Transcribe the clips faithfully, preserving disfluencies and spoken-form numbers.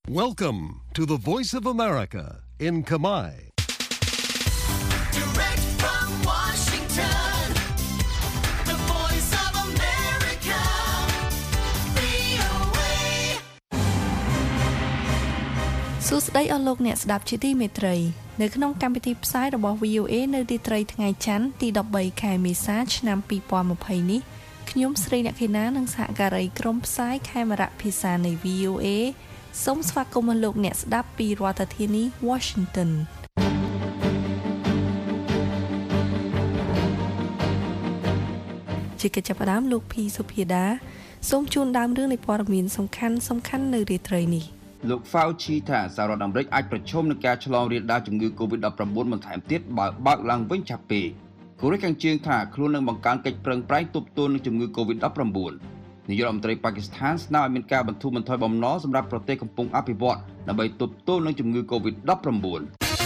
Welcome to the Voice of America in Khmer. Direct from Washington, the Voice of America, វី អូ เอ សួស្តីអស់លោកអ្នកស្ដាប់ជាទីមេត្រីនៅក្នុងកម្មវិធីផ្សាយរបស់ វី អូ เอ នៅទីត្រីថ្ងៃច័ន្ទទីដប់បីខែមេសាឆ្នាំពីរពាន់ยี่สิบនេះខ្ញុំស្រីអ្នកខេណានិងសហការីក្រុមផ្សាយខេមរៈភាសានៃ វី អូ เอ សូមស្វាគមន៍លោកអ្នកស្ដាប់ពីរដ្ឋធានី Washington ជាកិច្ចចាប់ផ្ដើមលោកភីសុភាដាសូមជូនដើមរឿងនៃព័ត៌មានសំខាន់សំខាន់នៅរាត្រីនេះលោក Fauci ថាសហរដ្ឋអាមេរិកអាចប្រឈមនឹងការឆ្លងរាលដាលជំងឺ កូវីដ ដប់ប្រាំបួន បន្ថែមទៀតបើបើកឡើងវិញឆាប់ពេកកូរ៉េខាងជើងថាខ្លួននឹងបង្កើនកិច្ចប្រឹងប្រែងទប់ទល់នឹងជំងឺ កូវីដ ដប់ប្រាំបួន នាយករដ្ឋមន្ត្រីប៉ាគីស្ថានស្នើឲ្យមានការបន្ធូរបន្ថយបំណុលសម្រាប់ប្រទេសកំពុងអភិវឌ្ឍដើម្បីទប់ទល់នឹងជំងឺ កូវីដ ដប់ប្រាំបួន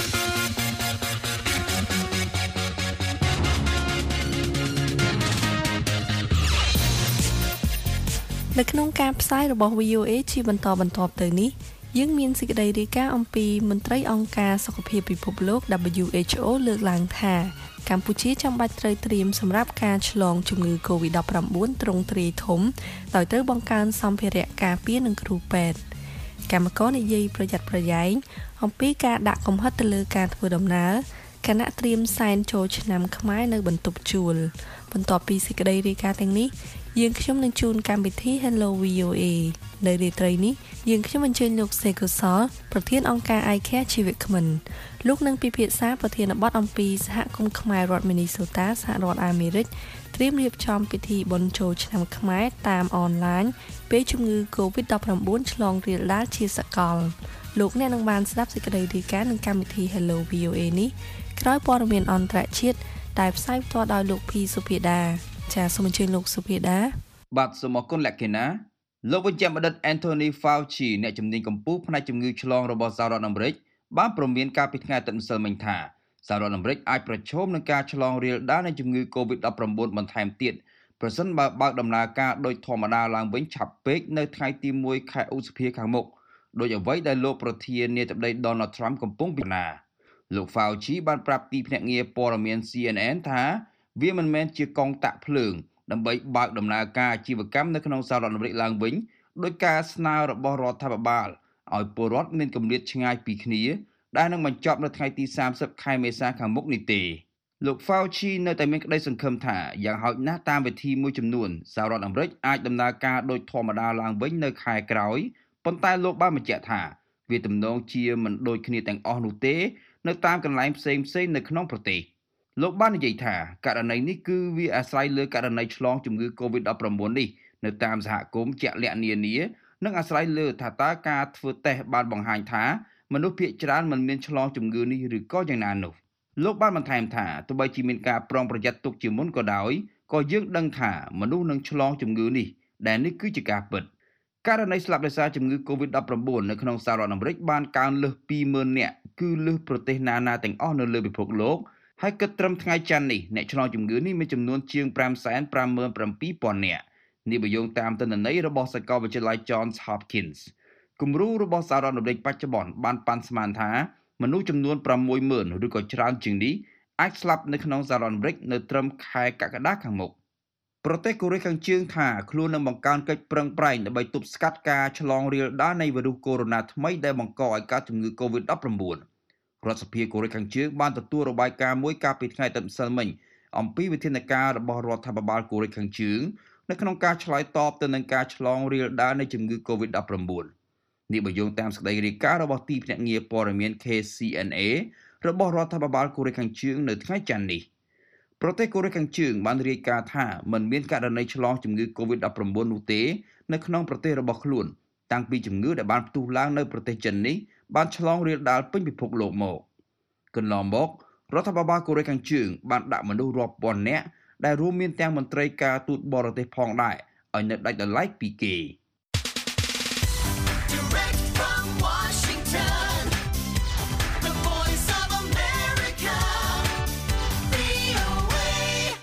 នៅក្នុងការផ្សាយរបស់ វី អូ เอ ជាបន្តបន្ទាប់ទៅនេះយើងមានសេចក្តីរាយការណ៍អំពីមន្ត្រីអង្គការសុខភាពពិភពលោក ដប៊្យូ เอช អូ លើកឡើងថាកម្ពុជាចាំបាច់ត្រូវត្រៀមសម្រាប់ការឆ្លងជំងឺ កូវីដ ដប់ប្រាំបួន ទ្រង់ទ្រាយធំដោយត្រូវបង្កើនសម្ភារៈការពារនិងគ្រូពេទ្យកម្មករនិយាយប្រយ័ត្នប្រយែងអំពីការដាក់កំហិតទៅលើការធ្វើដំណើរគណៈត្រៀមសែនចូលឆ្នាំខ្មែរនៅបន្ទប់ជួលបន្ទាប់ពីសេចក្តីរាយការណ៍ទាំងនេះយើងខ្ញុំនឹងជូនកម្មវិធី Hello វី អូ เอ នៅរាត្រីនេះយើងខ្ញុំអញ្ជើញលោកសេកុសលប្រធានអង្គការ I Care ជីវគ្មិនលោកនឹងពិភាក្សាប្រធានបទអំពីសហគមន៍ខ្មែររដ្ឋ Minnesota សហរដ្ឋអាមេរិកត្រៀមរៀបចំពិធីបុណ្យចូលឆ្នាំខ្មែរតាមអនឡាញពេលជំងឺ កូវីដ ដប់ប្រាំបួន ឆ្លងរាលដាលជាសកលលោកអ្នកនឹងបានស្ដាប់សេចក្តីរាយការណ៍នឹងកម្មវិធី Hello វី អូ เอ នេះក្រោយព័ត៌មានអន្តរជាតិដែលផ្សាយផ្ទាល់ដោយលោកភីសុភាដាចាសសូមអញ្ជើញលោកសុភាដាបាទសូមអរគុណលក្ខិណាលោកវិជ្ជបណ្ឌិត Anthony Fauci អ្នកជំនាញកម្ពុជាផ្នែកជំងឺឆ្លងរបស់សហរដ្ឋអាមេរិកបានព្រមានការពីថ្ងៃអាទិត្យម្សិលមិញថាសហរដ្ឋអាមេរិកអាចប្រឈមនឹងការឆ្លងរាលដាលនៃជំងឺ កូវីដ ដប់ប្រាំបួន បន្ថែមទៀតប្រសិនបើបើកដំណើរការដោយធម្មតាឡើងវិញឆាប់ពេកនៅថ្ងៃទីមួយខែឧសភាខាងមុខដោយអ្វីដែលលោកប្រធានាធិបតី Donald Trump កំពុងពិចារណាលោក Fauci បានប្រាប់ទីភ្នាក់ងារព័ត៌មាន C N N ថាវាមិនមែនជាកងតាក់ភ្លើងដើម្បីបើកដំណើរការអាជីវកម្មនៅក្នុងសហរដ្ឋអាមេរិកឡើងវិញដោយការស្នើរបស់រដ្ឋាភិបាលឲ្យពលរដ្ឋមានគម្លាតឆ្ងាយពីគ្នាដែលនឹងបញ្ចប់នៅថ្ងៃទីសាមសិបខែមេសាខាងមុខនេះទេលោក Fauci នៅតែមានក្តីសង្ឃឹមថាយ៉ាងហោចណាស់តាមវិធីមួយចំនួនសហរដ្ឋអាមេរិកអាចដំណើរការដោយធម្មតាឡើងវិញនៅខែក្រោយប៉ុន្តែលោកបានបញ្ជាក់ថាវាទំនងជាមិនដូចគ្នាទាំងអស់នោះទេនៅតាមកន្លែងផ្សេងៗនៅក្នុងប្រទេសលោកបាននិយាយថាករណីនេះគឺវាអាស្រ័យលើករណីឆ្លងជំងឺ កូវីដ ដប់ប្រាំបួន នេះនៅតាមសហគមន៍ជាក់លាក់នានានិងអាស្រ័យលើថាតើការធ្វើតេស្តបានបង្ហាញថាមនុស្សភាគច្រើនមិនមានឆ្លងជំងឺនេះឬក៏យ៉ាងណានោះលោកបានបន្ថែមថាទោះបីជាមានការប្រុងប្រយ័ត្នទុកជាមុនក៏ដោយក៏យើងដឹងថាមនុស្សនឹងឆ្លងជំងឺនេះដែលនេះគឺជាការពិតករណីស្លាប់ដោយសារជំងឺ កូវីដ ដប់ប្រាំបួន នៅក្នុងសហរដ្ឋអាមេរិកបានកើនលើសពីរម៉ឺននាក់គឺលើសប្រទេសណាណាទាំងអស់នៅលើពិភពលោកហើយគិតត្រឹមថ្ងៃច័ន្ទនេះអ្នកឆ្លងជំងឺនេះមានចំនួនជាង five hundred fifty thousand នាក់នេះបើយោងតាមទិន្នន័យរបស់សាកលវិទ្យាល័យ Johns Hopkins គំរូរបស់សហរដ្ឋអាមេរិកបច្ចុប្បន្នបានប៉ាន់ស្មានថាមនុស្សចំនួន six thousand ឬក៏ច្រើនជាងនេះអាចស្លាប់នៅក្នុងសហរដ្ឋអាមេរិកនៅត្រឹមខែកក្កដាខាងមុខប្រទេសកូរ៉េខាងជើងថាខ្លួននឹងបង្កើនកិច្ចប្រឹងប្រែងដើម្បីទប់ស្កាត់ការឆ្លងរាលដាលនៃវីរុសកូវីដ ថ្មីដែលបង្កឲ្យកើតជំងឺ កូវីដ ដប់ប្រាំបួន រដ្ឋសភាកូរ៉េខាងជើងបានទទួលរបាយការណ៍មួយកាលពីថ្ងៃអាទិត្យម្សិលមិញអំពីវិធានការរបស់រដ្ឋាភិបាលកូរ៉េខាងជើងនៅក្នុងការឆ្លើយតបទៅនឹងការឆ្លងរាលដាលនៃជំងឺ កូវីដ ដប់ប្រាំបួន នេះបើយោងតាមសេចក្តីរាយការណ៍របស់ទីភ្នាក់ងារព័ត៌មាន K C N A របស់រដ្ឋាភិបាលកូរ៉េខាងជើងនៅថ្ងៃច័ន្ទនេះប្រទេសកូរ៉េខាងជើងបានរាយការណ៍ថាមិនមានករណីឆ្លងជំងឺ កូវីដ ដប់ប្រាំបួន នោះទេនៅក្នុងប្រទេសរបស់ខ្លួនតាំងពីជំងឺដែលបានផ្ទុះឡើងនៅប្រទេសចិននេះបានឆ្លងរាលដាលពេញពិភពលោកមកកន្លងមករដ្ឋាភិបាលកូរ៉េខាងជើងបានដាក់មនុស្សរាប់ពាន់នាក់ដែលរួមមានទាំងមន្ត្រីការទូតបរទេសផងដែរឲ្យនៅដាច់ដោយឡែកពីគេ Direct from Washington, the Voice of America, វី អូ เอ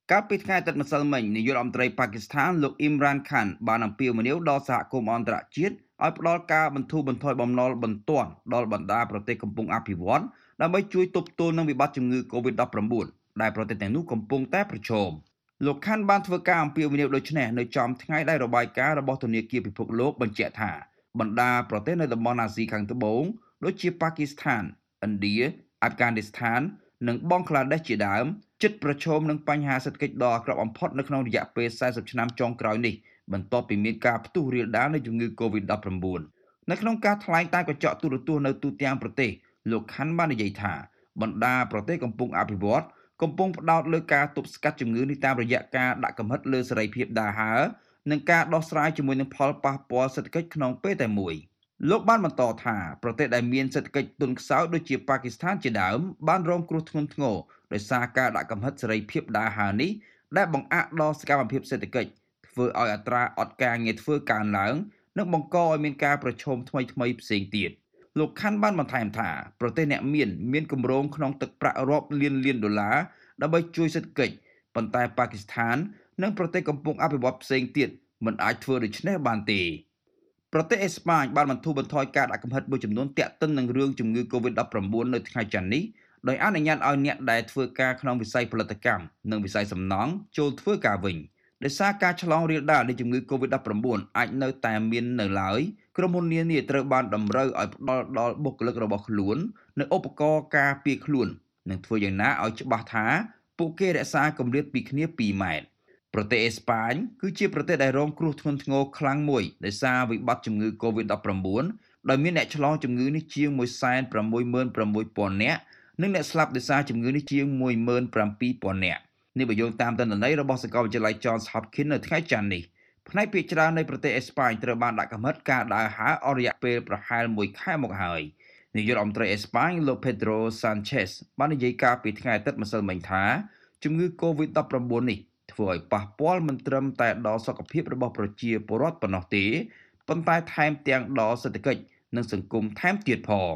កាលពីថ្ងៃអាទិត្យម្សិលមិញនាយករដ្ឋមន្ត្រីប៉ាគីស្ថានលោកអ៊ីមរ៉ានខានបានអំពាវនាវដល់សហគមន៍អន្តរជាតិឲ្យផ្ដល់ការបន្ធូរបន្ថយបំណុលបន្ទាន់ដល់បណ្ដាប្រទេសកំពុងអភិវឌ្ឍដើម្បីជួយទប់ទល់នឹងវិបត្តិជំងឺ កូវីដ ដប់ប្រាំបួន ដែលប្រទេសទាំងនោះកំពុងតែប្រឈមលោកខានបានធ្វើការអំពាវនាវដូចនេះនៅចំថ្ងៃដែលរបាយការណ៍របស់ធនាគារពិភពលោកបញ្ជាក់ថាបណ្ដាប្រទេសនៅតំបន់អាស៊ីខាងត្បូងដូចជាប៉ាគីស្ថានឥណ្ឌាអាហ្វហ្គានីស្ថាននិងបង់ក្លាដេសជាដើមជិតប្រឈមនឹងបញ្ហាសេដ្ឋកិច្ចដ៏អាក្រក់បំផុតនៅក្នុងរយៈពេលសែសិបឆ្នាំចុងក្រោយនេះបន្ទាប់ពីមានការផ្ទុះរាលដាលនៃជំងឺ កូវីដ ដប់ប្រាំបួន នៅក្នុងការថ្លែងតាមកញ្ចក់ទូរទស្សន៍នៅទូទាំងប្រទេសលោកខាន់បាននិយាយថាបណ្ដាប្រទេសកំពុងអភិវឌ្ឍកំពុងផ្ដោតលើការទប់ស្កាត់ជំងឺនេះតាមរយៈការដាក់កំហិតលើសេរីភាពដើរហើរនិងការដោះស្រាយជាមួយនឹងផលប៉ះពាល់សេដ្ឋកិច្ចក្នុងពេលតែមួយលោកបានបន្តថាប្រទេសដែលមានសេដ្ឋកិច្ចទន់ខ្សោយដូចជាប៉ាគីស្ថានជាដើមបានរងគ្រោះធ្ងន់ធ្ងរដោយសារការដាក់កំហិតសេរីភាពដើរហើរនេះដែលបង្អាក់ដល់សកម្មភាពសេដ្ឋកិច្ចធ្វើឲ្យអត្រាអត់ការងារធ្វើកើនឡើងនិងបង្កឲ្យមានការប្រឈមថ្មីថ្មីផ្សេងទៀតលោកខាន់បានបន្ថែមថាប្រទេសអ្នកមានមានគម្រោងក្នុងទឹកប្រាក់រាប់លានលានដុល្លារដើម្បីជួយសេដ្ឋកិច្ចប៉ុន្តែប៉ាគីស្ថាននិងប្រទេសកំពុងអភិវឌ្ឍផ្សេងទៀតមិនអាចធ្វើដូច្នេះបានទេប្រទេសអេស្ប៉ាញបានបន្ធូរបន្ថយការដាក់កំហិតមួយចំនួនទាក់ទិននឹងរឿងជំងឺ កូវីដ ដប់ប្រាំបួន នៅថ្ងៃច័ន្ទនេះដោយអនុញ្ញាតឲ្យអ្នកដែលធ្វើការក្នុងវិស័យផលិតកម្មនិងវិស័យសំណង់ចូលធ្វើការវិញដោយសារការឆ្លងរាលដាលនៃជំងឺ កូវីដ ដប់ប្រាំបួន អាចនៅតែមាននៅឡើយក្រុមហ៊ុននានាត្រូវបានតម្រូវឲ្យផ្ដល់ដល់បុគ្គលិករបស់ខ្លួននូវឧបករណ៍ការពារខ្លួននិងធ្វើយ៉ាងណាឲ្យច្បាស់ថាពួកគេរក្សាគម្លាតពីគ្នាពីរម៉ែត្រប្រទេសអេស្ប៉ាញគឺជាប្រទេសដែលរងគ្រោះធ្ងន់ធ្ងរខ្លាំងមួយដោយសារវិបត្តិជំងឺ កូវីដ ដប់ប្រាំបួន ដោយមានអ្នកឆ្លងជំងឺនេះជាង មួយសែនប្រាំមួយម៉ឺនប្រាំមួយពាន់ នាក់និងអ្នកស្លាប់ដោយសារជំងឺនេះជាង មួយម៉ឺនប្រាំពីរពាន់ នាក់នេះបើយោងតាមទិន្នន័យរបស់សាកលវិទ្យាល័យ Johns Hopkins នៅថ្ងៃច័ន្ទនេះផ្នែកភាគច្រើននៃប្រទេសអេស្ប៉ាញត្រូវបានដាក់កំហិតការដើរហើរអស់រយៈពេលប្រហែលមួយខែមកហើយនាយករដ្ឋមន្ត្រីអេស្ប៉ាញលោក Pedro Sanchez បាននិយាយកាលពីថ្ងៃអាទិត្យម្សិលមិញថាជំងឺ កូវីដ ដប់ប្រាំបួន នេះធ្វើឲ្យប៉ះពាល់មិនត្រឹមតែដល់សុខភាពរបស់ប្រជាពលរដ្ឋប៉ុណ្ណោះទេប៉ុន្តែថែមទាំងដល់សេដ្ឋកិច្ចនិងសង្គមថែមទៀតផង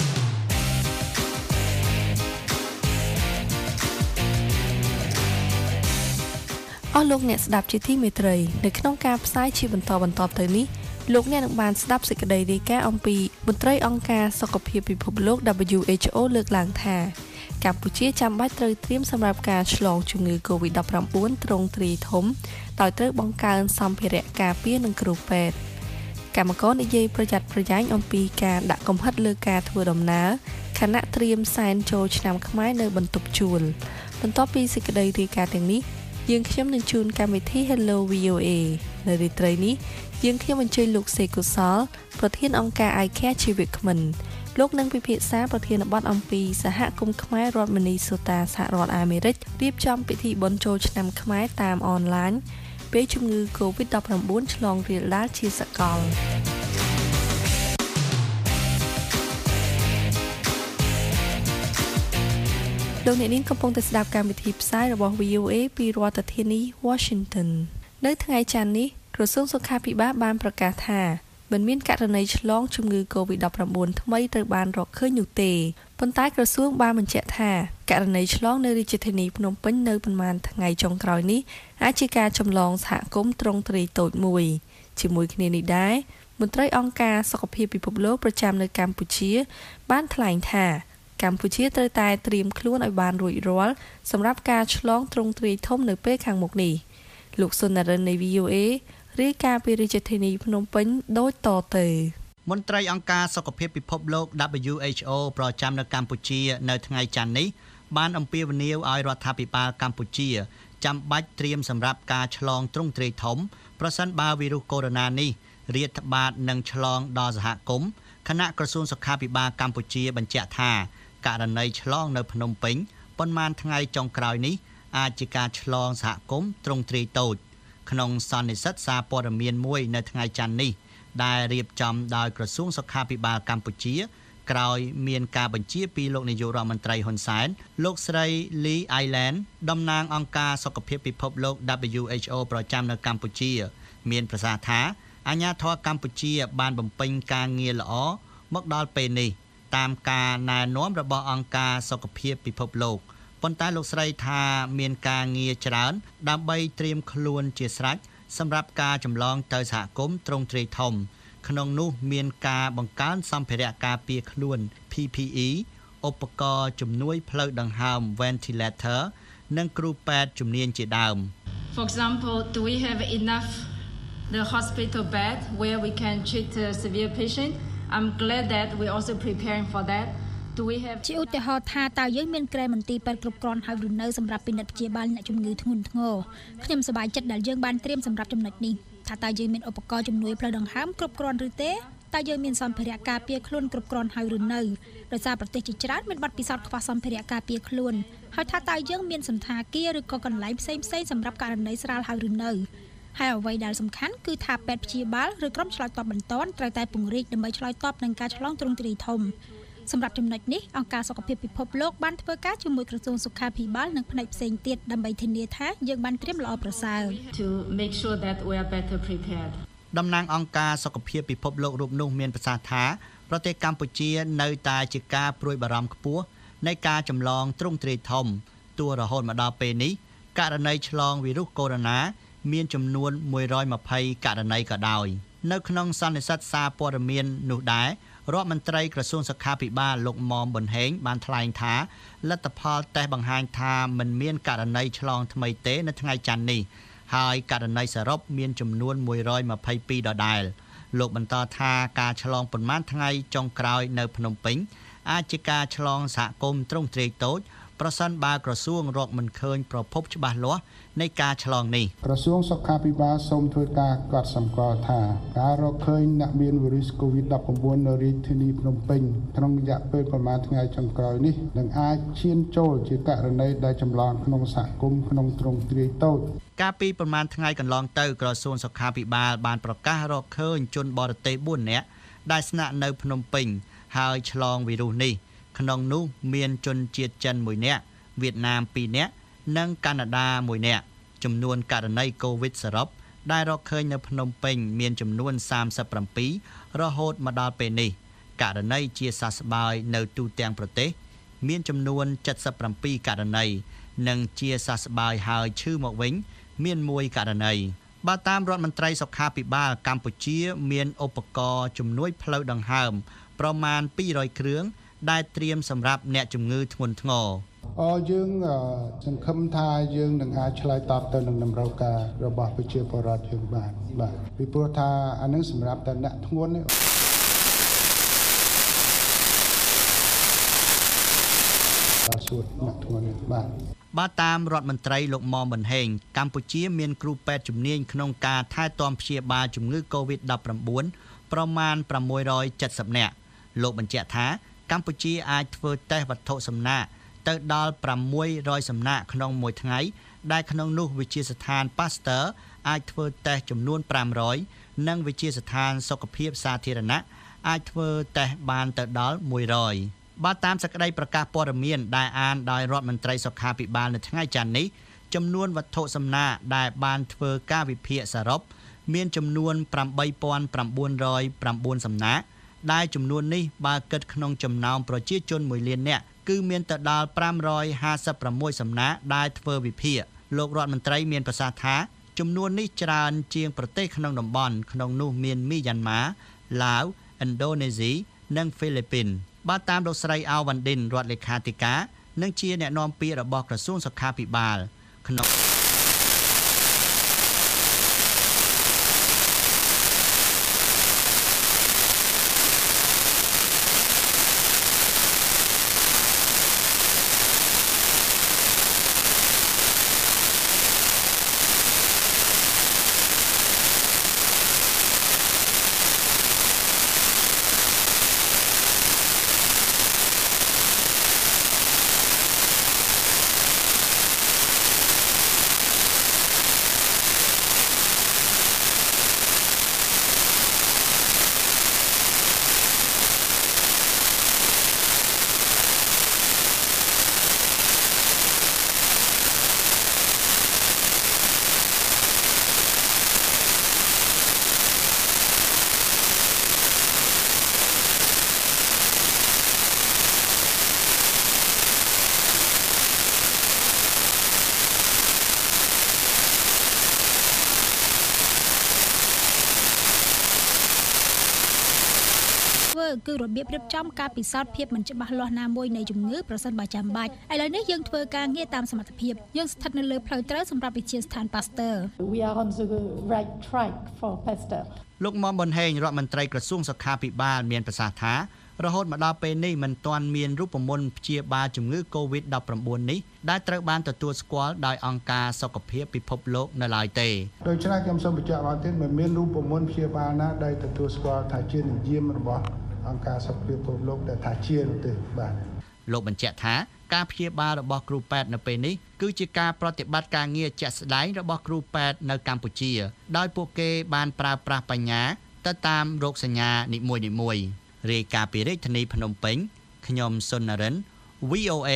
អស់លោកអ្នកស្ដាប់ជាទីមេត្រីនៅក្នុងការផ្សាយជាបន្តបន្ទាប់ទៅនេះលោកអ្នកនឹងបានស្ដាប់សេចក្តីរាយការណ៍អំពីមន្ត្រីអង្គការសុខភាពពិភពលោក ដប៊្យូ អេច អូ លើកឡើងថាកម្ពុជាចាំបាច់ត្រូវត្រៀមសម្រាប់ការឆ្លងជំងឺ កូវីដ ដប់ប្រាំបួន ទ្រង់ទ្រាយធំដោយត្រូវបង្កើនសម្ភារៈការពារនិងគ្រូពេទ្យកម្មករនិយាយប្រយ័ត្នប្រយែងអំពីការដាក់កំហិតលើការធ្វើដំណើរខណៈត្រៀមសែនចូលឆ្នាំខ្មែរនៅបន្ទប់ជួលបន្ទាប់ពីសេចក្តីរាយការណ៍ទាំងនេះយើងខ្ញុំនឹងជូនកម្មវិធី Hello វី អូ เอ នៅរាត្រីនេះយើងខ្ញុំអញ្ជើញលោកសេកុសលប្រធានអង្គការ I Care ជីវៈគ្មិនលោកនឹងពិភាក្សាប្រធានបទអំពីសហគមន៍ខ្មែររដ្ឋមីនីសូតាសហរដ្ឋអាមេរិករៀបចំពិធីបុណ្យចូលឆ្នាំខ្មែរតាមអនឡាញពេលជំងឺ កូវីដ ដប់ប្រាំបួន ឆ្លងរាលដាលជាសកលលោកអ្នកនាងកំពុងតែស្ដាប់កម្មវិធីផ្សាយរបស់ វី អូ เอ ពីរដ្ឋធានី Washington នៅថ្ងៃច័ន្ទនេះក្រសួងសុខាភិបាលបានប្រកាសថាមិនមានករណីឆ្លងជំងឺ កូវីដ ដប់ប្រាំបួន ថ្មីត្រូវបានរកឃើញនោះទេប៉ុន្តែក្រសួងបានបញ្ជាក់ថាករណីឆ្លងនៅរាជធានីភ្នំពេញនៅប្រមាណថ្ងៃចុងក្រោយនេះអាចជាការចម្លងសហគមន៍ទ្រង់ទ្រាយតូចមួយជាមួយគ្នានេះដែរមន្ត្រីអង្គការសុខភាពពិភពលោកប្រចាំនៅកម្ពុជាបានថ្លែងថាកម្ពុជាត្រូវតែត្រៀមខ្លួនឲ្យបានរួចរាល់សម្រាប់ការឆ្លងទ្រង់ទ្រាយធំនៅពេលខាងមុខនេះលោកសុនរិននៃ វី អូ เอ រាយការណ៍ពីរាជធានីភ្នំពេញដូចតទៅមន្ត្រីអង្គការសុខភាពពិភពលោក ដប៊្យូ អេច អូ ប្រចាំនៅកម្ពុជានៅថ្ងៃច័ន្ទនេះបានអំពាវនាវឲ្យរដ្ឋាភិបាលកម្ពុជាចាំបាច់ត្រៀមសម្រាប់ការឆ្លងទ្រង់ទ្រាយធំប្រសិនបើវីរុសកូវីដ នេះរាតត្បាតនឹងឆ្លងដល់សហគមន៍គណៈក្រសួងសុខាភិបាលកម្ពុជាបញ្ជាក់ថាករណីឆ្លងនៅភ្នំពេញប៉ុន្មានថ្ងៃចុងក្រោយនេះអាចជាការឆ្លងសហគមន៍ទ្រង់ទ្រាយតូចក្នុងសន្និសីទសារព័ត៌មានមួយនៅថ្ងៃច័ន្ទនេះដែលរៀបចំដោយក្រសួងសុខាភិបាលកម្ពុជាក្រោយមានការបញ្ជាពីលោកនាយករដ្ឋមន្ត្រីហ៊ុនសែនលោកស្រី Lee Island តំណាងអង្គការសុខភាពពិភពលោក ដប៊្យូ អេច អូ ប្រចាំនៅកម្ពុជាមានប្រសាសន៍ថាអាជ្ញាធរកម្ពុជាបានបំពេញការងារល្អមកដល់ពេលនេះតាមការណែនាំរបស់អង្គការសុខភាពពិភពលោកប៉ុន្តែលោកស្រីថាមានការងារច្រើនដើម្បីត្រៀមខ្លួនជាស្រេចសម្រាប់ការចម្លងទៅសហគមន៍ទ្រង់ទ្រាយធំក្នុងនោះមានការបង្កើនសម្ភារៈការពារខ្លួន P P E ឧបករណ៍ជំនួយផ្លូវដង្ហើម ventilator និងគ្រូពេទ្យជំនាញជាដើម For example, do we have enough the hospital bed where we can treat a severe patient? I'm glad that we're also preparing for that. Do we have ជាឧទាហរណ៍ថាតើយើងមានក្រែមន្ទីរពេទ្យគ្រប់គ្រាន់ហើយឬនៅសម្រាប់ពិនិត្យព្យាបាលអ្នកជំងឺធ្ងន់ធ្ងរខ្ញុំសប្បាយចិត្តដែលយើងបានត្រៀមសម្រាប់ចំណុចនេះថាតើយើងមានឧបករណ៍ជំនួយផ្លូវដង្ហើមគ្រប់គ្រាន់ឬទេតើយើងមានសម្ភារៈការពារខ្លួនគ្រប់គ្រាន់ហើយឬនៅដោយសារប្រទេសជាច្រើនមានបទពិសោធន៍ខ្វះសម្ភារៈការពារខ្លួនហើយថាតើយើងមានសន្តាគារឬក៏កន្លែងផ្សេងៗសម្រាប់ករណីស្រាលហើយឬនៅហើយអ្វីដែលសំខាន់គឺថាពេទ្យព្យាបាលឬក្រុមឆ្លើយតបបន្ទាន់ត្រូវតែពង្រីកដើម្បីឆ្លើយតបនឹងការឆ្លងទ្រង់ទ្រាយធំសម្រាប់ចំណុចនេះអង្គការសុខភាពពិភពលោកបានធ្វើការជាមួយក្រសួងសុខាភិបាលនិងផ្នែកផ្សេងទៀតដើម្បីធានាថាយើងបានត្រៀមល្អប្រសើរ to make sure that we are better prepared តំណាងអង្គការសុខភាពពិភពលោករូបនោះមានប្រសាសន៍ថាប្រទេសកម្ពុជានៅតែជាការព្រួយបារម្ភខ្ពស់នៃការចម្លងទ្រង់ទ្រាយធំទោះរហូតមកដល់ពេលនេះករណីឆ្លងវីរុសកូវីដ មានចំនួនមួយរយម្ភៃករណីក៏ដោយនៅក្នុងសន្និសីទសារព័ត៌មាននោះដែររដ្ឋមន្ត្រីក្រសួងសុខាភិបាលលោកមុំប៊ុនហេងបានថ្លែងថាលទ្ធផលតេស្តបង្ហាញថាមិនមានករណីឆ្លងថ្មីទេនៅថ្ងៃច័ន្ទនេះហើយករណីសរុបមានចំនួនមួយរយម្ភៃពីរដដែលលោកបន្តថាការឆ្លងប៉ុន្មានថ្ងៃចុងក្រោយនៅភ្នំពេញអាចជាការឆ្លងសហគមន៍ទ្រង់ទ្រាយតូចប្រសិនបើក្រសួងរកមិនឃើញប្រភពច្បាស់លាស់នៃការឆ្លងនេះក្រសួងសុខាភិបាលសូមធ្វើការកត់សម្គាល់ថាការរកឃើញអ្នកមានវីរុស កូវីដ ដប់ប្រាំបួន នៅរាជធានីភ្នំពេញក្នុងរយៈពេលប្រមាណថ្ងៃចុងក្រោយនេះនឹងអាចឈានចូលជាករណីដែលចម្លងក្នុងសហគមន៍ក្នុងទ្រង់ទ្រាយតូចកាលពីប្រមាណថ្ងៃកន្លងទៅក្រសួងសុខាភិបាលបានប្រកាសរកឃើញជនបរទេសបួននាក់ដែលស្នាក់នៅភ្នំពេញហើយឆ្លងវីរុសនេះក្នុងនោះមានជនជាតិចិនមួយនាក់វៀតណាមពីរនាក់និងកាណាដាមួយនាក់ចំនួនករណីកូវីដសរុបដែលរកឃើញនៅភ្នំពេញមានចំនួនសាមសិបប្រាំពីររហូតមកដល់ពេលនេះករណីជាសះស្បើយនៅទូទាំងប្រទេសមានចំនួនเจ็ดสิบเจ็ดករណីនិងជាសះស្បើយហើយឈឺមកវិញមានមួយករណីបើតាមរដ្ឋមន្ត្រីសុខាភិបាលកម្ពុជាមានឧបករណ៍ជំនួយផ្លូវដង្ហើមប្រមាណពីររយគ្រឿងដែលត្រៀមសម្រាប់អ្នកជំងឺធ្ងន់ធ្ងរអរយើងសង្ឃឹមថាយើងនឹងអាចឆ្លើយតបទៅនឹងតម្រូវការរបស់ប្រជាពលរដ្ឋយើងបានបាទពីព្រោះថាអានឹងសម្រាប់តែអ្នកធ្ងន់នេះបាទសួរអ្នកធ្ងន់នេះបាទបាទតាមរដ្ឋមន្ត្រីលោកមុំប៊ុនហេងកម្ពុជាមានគ្រូពេទ្យជំនាញក្នុងការថែទាំព្យាបាលជំងឺ កូវីដ ដប់ប្រាំបួន ប្រមាណប្រាំមួយរយเจ็ดสิบនាក់លោកបញ្ជាក់ថាកម្ពុជាអាចធ្វើតេស្តវត្ថុសំណាកទៅដល់ប្រាំមួយរយសំណាកក្នុងមួយថ្ងៃដែលក្នុងនោះវិទ្យាស្ថាន Pasteur អាចធ្វើតេស្តចំនួនប្រាំរយនិងវិទ្យាស្ថានសុខភាពសាធារណៈអាចធ្វើតេស្តបានទៅដល់មួយរយបើតាមសេចក្តីប្រកាសព័ត៌មានដែលអានដោយរដ្ឋមន្ត្រីសុខាភិបាលនៅថ្ងៃច័ន្ទនេះចំនួនវត្ថុសំណាកដែលបានធ្វើការវិភាគសរុបមានចំនួនប្រាំបីពាន់ប្រាំបួនរយប្រាំបួនសំណាកដែលចំនួននេះបើគិតក្នុងចំណោមប្រជាជនមួយលាននាក់គឺមានទៅដល់ប្រាំរយហាសិបប្រាំមួយសំណាកដែលធ្វើវិភាគលោករដ្ឋមន្ត្រីមានប្រសាសន៍ថាចំនួននេះច្រើនជាងប្រទេសក្នុងតំបន់ក្នុងនោះមានមីយ៉ាន់ម៉ាឡាវឥណ្ឌូនេស៊ីនិងហ្វីលីពីនបើតាមលោកស្រីអាវវ៉ាន់ឌិនរដ្ឋលេខាធិការនិងជាអ្នកនាំពាក្យរបស់ក្រសួងសុខាភិបាលក្នុងគឺរបៀបរៀបចំការពិសោធន៍ភាពមិនច្បាស់លាស់ណាមួយនៃជំងឺប្រសិនបើចាំបាច់ឥឡូវនេះយើងធ្វើការងារតាមសមត្ថភាពយើងស្ថិតនៅលើផ្លូវត្រូវសម្រាប់វិទ្យាស្ថាន Pasteur We are on the right track for Pasteur លោកមុំប៊ុនហេងរដ្ឋមន្ត្រីក្រសួងសុខាភិបាលមានប្រសាសន៍ថារហូតមកដល់ពេលនេះមិនទាន់មានរូបមន្តព្យាបាលជំងឺ កូវីដ ដប់ប្រាំបួន នេះដែលត្រូវបានទទួលស្គាល់ដោយអង្គការសុខភាពពិភពលោកនៅឡើយទេដូច្នេះខ្ញុំសូមបញ្ជាក់បានទៀតមិនមានរូបមន្តព្យាបាលណាដែលទទួលស្គាល់ថាជានិយមរបស់អង្គការសុខភាពពិភពលោកដែលថាជានោះទេបាទលោកបញ្ជាក់ថាការព្យាបាលរបស់គ្រូពេទ្យនៅពេលនេះគឺជាការប្រតិបត្តិការងារជាក់ស្ដែងរបស់គ្រូពេទ្យនៅកម្ពុជាដោយពួកគេបានប្រើប្រាស់បញ្ញាទៅតាមរោគសញ្ញានីមួយៗរាយការណ៍ពីរាជធានីភ្នំពេញខ្ញុំសុននរិន វី អូ เอ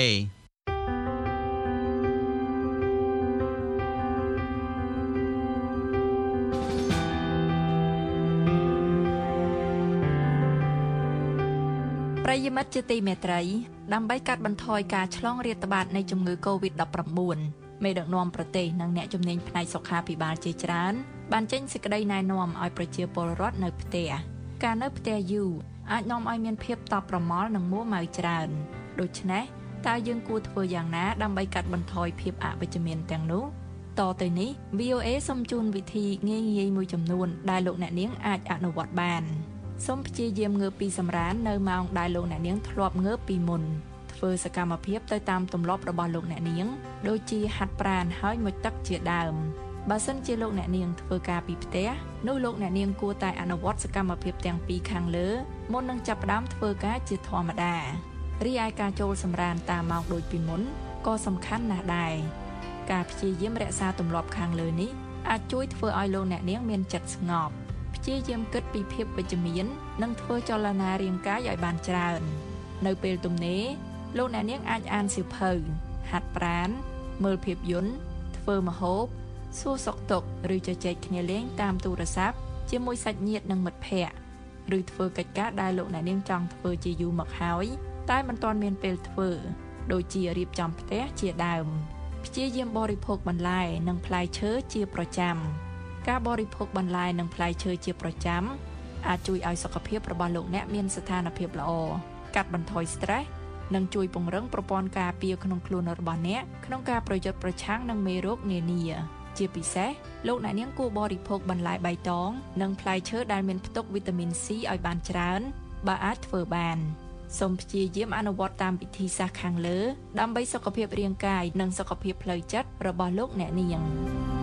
ប្រិយមិត្តជាទីមេត្រីដើម្បីកាត់បន្ថយការឆ្លងរាតត្បាតនៃជំងឺ កូវីដ ដប់ប្រាំបួន មេដឹកនាំប្រទេសនិងអ្នកជំនាញផ្នែកសុខាភិបាលជាច្រើនបានចេញសេចក្តីណែនាំឲ្យប្រជាពលរដ្ឋនៅផ្ទះការនៅផ្ទះយូរអាចនាំឲ្យមានភាពតប់ប្រមល់និងមួម៉ៅច្រើនដូច្នេះតើយើងគួរធ្វើយ៉ាងណាដើម្បីកាត់បន្ថយភាពអវិជ្ជមានទាំងនោះតទៅនេះ វី អូ เอ សូមជូនវិធីងាយៗមួយចំនួនដែលលោកអ្នកនាងអាចអនុវត្តបានសូមព្យាយាមងើបពីសម្រាននៅម៉ោងដែលលោកអ្នកនាងធ្លាប់ងើបពីមុនធ្វើសកម្មភាពទៅតាមទម្លាប់របស់លោកអ្នកនាងដូចជាហាត់ប្រាណហើយមុជទឹកជាដើមបើសិនជាលោកអ្នកនាងធ្វើការពីផ្ទះនោះលោកអ្នកនាងគួរតែអនុវត្តសកម្មភាពទាំងពីរខាងលើមុននឹងចាប់ផ្ដើមធ្វើការជាធម្មតារីឯការចូលសម្រានតាមម៉ោងដូចពីមុនក៏សំខាន់ណាស់ដែរការព្យាយាមរក្សាទម្លាប់ខាងលើនេះអាចជួយធ្វើឲ្យលោកអ្នកនាងមានចិត្តស្ងប់ព្យាយាមគិតពីភាពវិជ្ជមាននិងធ្វើចលនារាងកាយឲ្យបានច្រើននៅពេលទំនេរលោកអ្នកនាងអាចអានសៀវភៅហាត់ប្រាណមើលភាពយន្តធ្វើម្ហូបសួរសុខទុក្ខឬជជែកគ្នាលេងតាមទូរស័ព្ទជាមួយសាច់ញាតិនិងមិត្តភ័ក្តិឬធ្វើកិច្ចការដែលលោកអ្នកនាងចង់ធ្វើជាយូរមកហើយតែមិនទាន់មានពេលធ្វើដូចជារៀបចំផ្ទះជាដើមព្យាយាមបរិភោគបន្លែនិងផ្លែឈើជាប្រចាំការបរិភោគបន្លែនិងផ្លែឈើជាប្រចាំអាចជួយឲ្យសុខភាពរបស់លោកអ្នកមានស្ថានភាពល្អកាត់បន្ថយ stress និងជួយពង្រឹងប្រព័ន្ធការពារក្នុងខ្លួនរបស់អ្នកក្នុងការប្រយុទ្ធប្រឆាំងនឹងមេរោគនានាជាពិសេសលោកអ្នកនាងគួរបរិភោគបន្លែបៃតងនិងផ្លែឈើដែលមានផ្ទុកវីតាមីន C ឲ្យបានច្រើនបើអាចធ្វើបានសូមព្យាយាមអនុវត្តតាមវិធីសាស្ត្រខាងលើដើម្បីសុខភាពរាងកាយនិងសុខភាពផ្លូវចិត្តរបស់លោកអ្នកនាង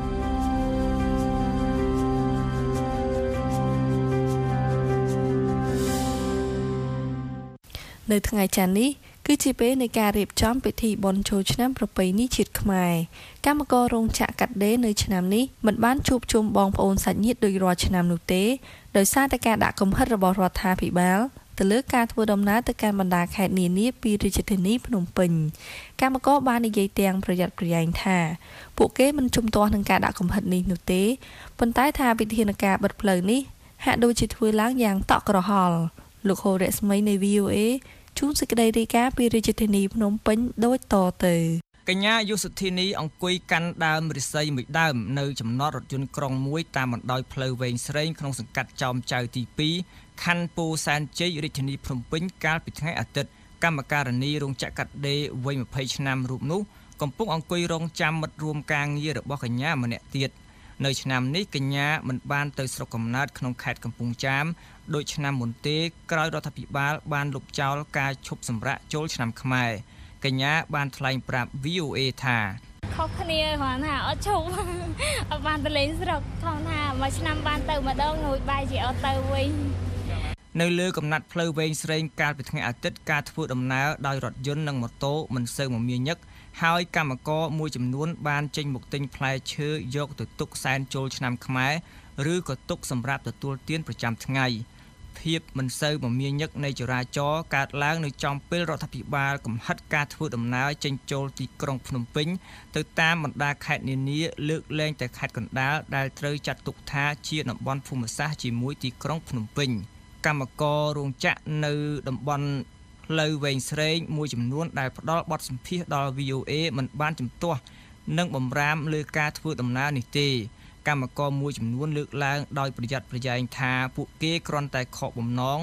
នៅថ្ងៃច័ន្ទនេះគឺជាពេលនៃការរៀបចំពិធីបុណ្យចូលឆ្នាំប្រពៃណីជាតិខ្មែរកម្មកររោងចក្រកាត់ដេរនៅឆ្នាំនេះមិនបានជួបជុំបងប្អូនសាច់ញាតិដូចរាល់ឆ្នាំនោះទេដោយសារតែការដាក់កំហិតរបស់រដ្ឋាភិបាលទៅលើការធ្វើដំណើរទៅកាន់បណ្ដាខេត្តនានាពីរាជធានីភ្នំពេញកម្មករបាននិយាយទាំងប្រយ័ត្នប្រយែងថាពួកគេមិនជំទាស់នឹងការដាក់កំហិតនេះនោះទេប៉ុន្តែថាវិធានការបិទផ្លូវនេះហាក់ដូចជាធ្វើឡើងយ៉ាងតក់ក្រហល់លោកហូររស្មីនៃ វី អូ เอ ជួនសេចក្តីរាយការណ៍ពីរាជធានីភ្នំពេញដូចតទៅកញ្ញាយុសុធីនីអង្គុយកាន់ដើមឫស្សីមួយដើមនៅចំណតរថយន្តក្រុងមួយតាមបណ្ដោយផ្លូវវែងស្រេងក្នុងសង្កាត់ចោមចៅទីពីរខណ្ឌពោធិ៍សែនជ័យរាជធានីភ្នំពេញកាលពីថ្ងៃអាទិត្យកម្មការិនីរោងចក្រកាត់ដេរវ័យម្ភៃឆ្នាំរូបនោះកំពុងអង្គុយរងចាំមិត្តរួមការងាររបស់កញ្ញាម្នាក់ទៀតនៅឆ្នាំនេះកញ្ញាមិនបានទៅស្រុកកំណើតក្នុងខេត្តកំពង់ចាមដោយឆ្នាំមុនទេក្រោយរដ្ឋាភិបាលបានលុបចោលការឈប់សម្រាកចូលឆ្នាំខ្មែរកញ្ញាបានថ្លែងប្រាប់ វី អូ เอ ថាខុសគ្នាគ្រាន់ថាអត់ឈប់អត់បានទៅលេងស្រុកថងថាមួយឆ្នាំបានទៅម្ដងរួចបែរជាអត់ទៅវិញនៅលើកំណាត់ផ្លូវវែងស្រេងកាលពីថ្ងៃអាទិត្យការធ្វើដំណើរដោយរថយន្តនិងម៉ូតូមិនសូវមមាញឹកហើយកម្មករមួយចំនួនបានចេញមកទិញផ្លែឈើយកទៅទុកសែនចូលឆ្នាំខ្មែរឬក៏ទុកសម្រាប់ទទួលទានប្រចាំថ្ងៃភាពមិនសូវមមាញឹកនៃចរាចរណ៍កើតឡើងនៅចំពេលរដ្ឋាភិបាលកំហិតការធ្វើដំណើរចេញចូលទីក្រុងភ្នំពេញទៅតាមបណ្ដាខេត្តនានាលើកលែងតែខេត្តកណ្ដាលដែលត្រូវចាត់ទុកថាជាតំបន់ភូមិសាស្ត្រជាមួយទីក្រុងភ្នំពេញកម្មកររោងចក្រនៅតំបន់ផ្លូវវែងស្រេងមួយចំនួនដែលផ្ដល់បទសម្ភាសន៍ដល់ វី អូ เอ មិនបានជំទាស់និងបំរាមលើការធ្វើដំណើរនេះទេកម្មករមួយចំនួនលើកឡើងដោយប្រយ័ត្នប្រយែងថាពួកគេគ្រាន់តែខកបំណង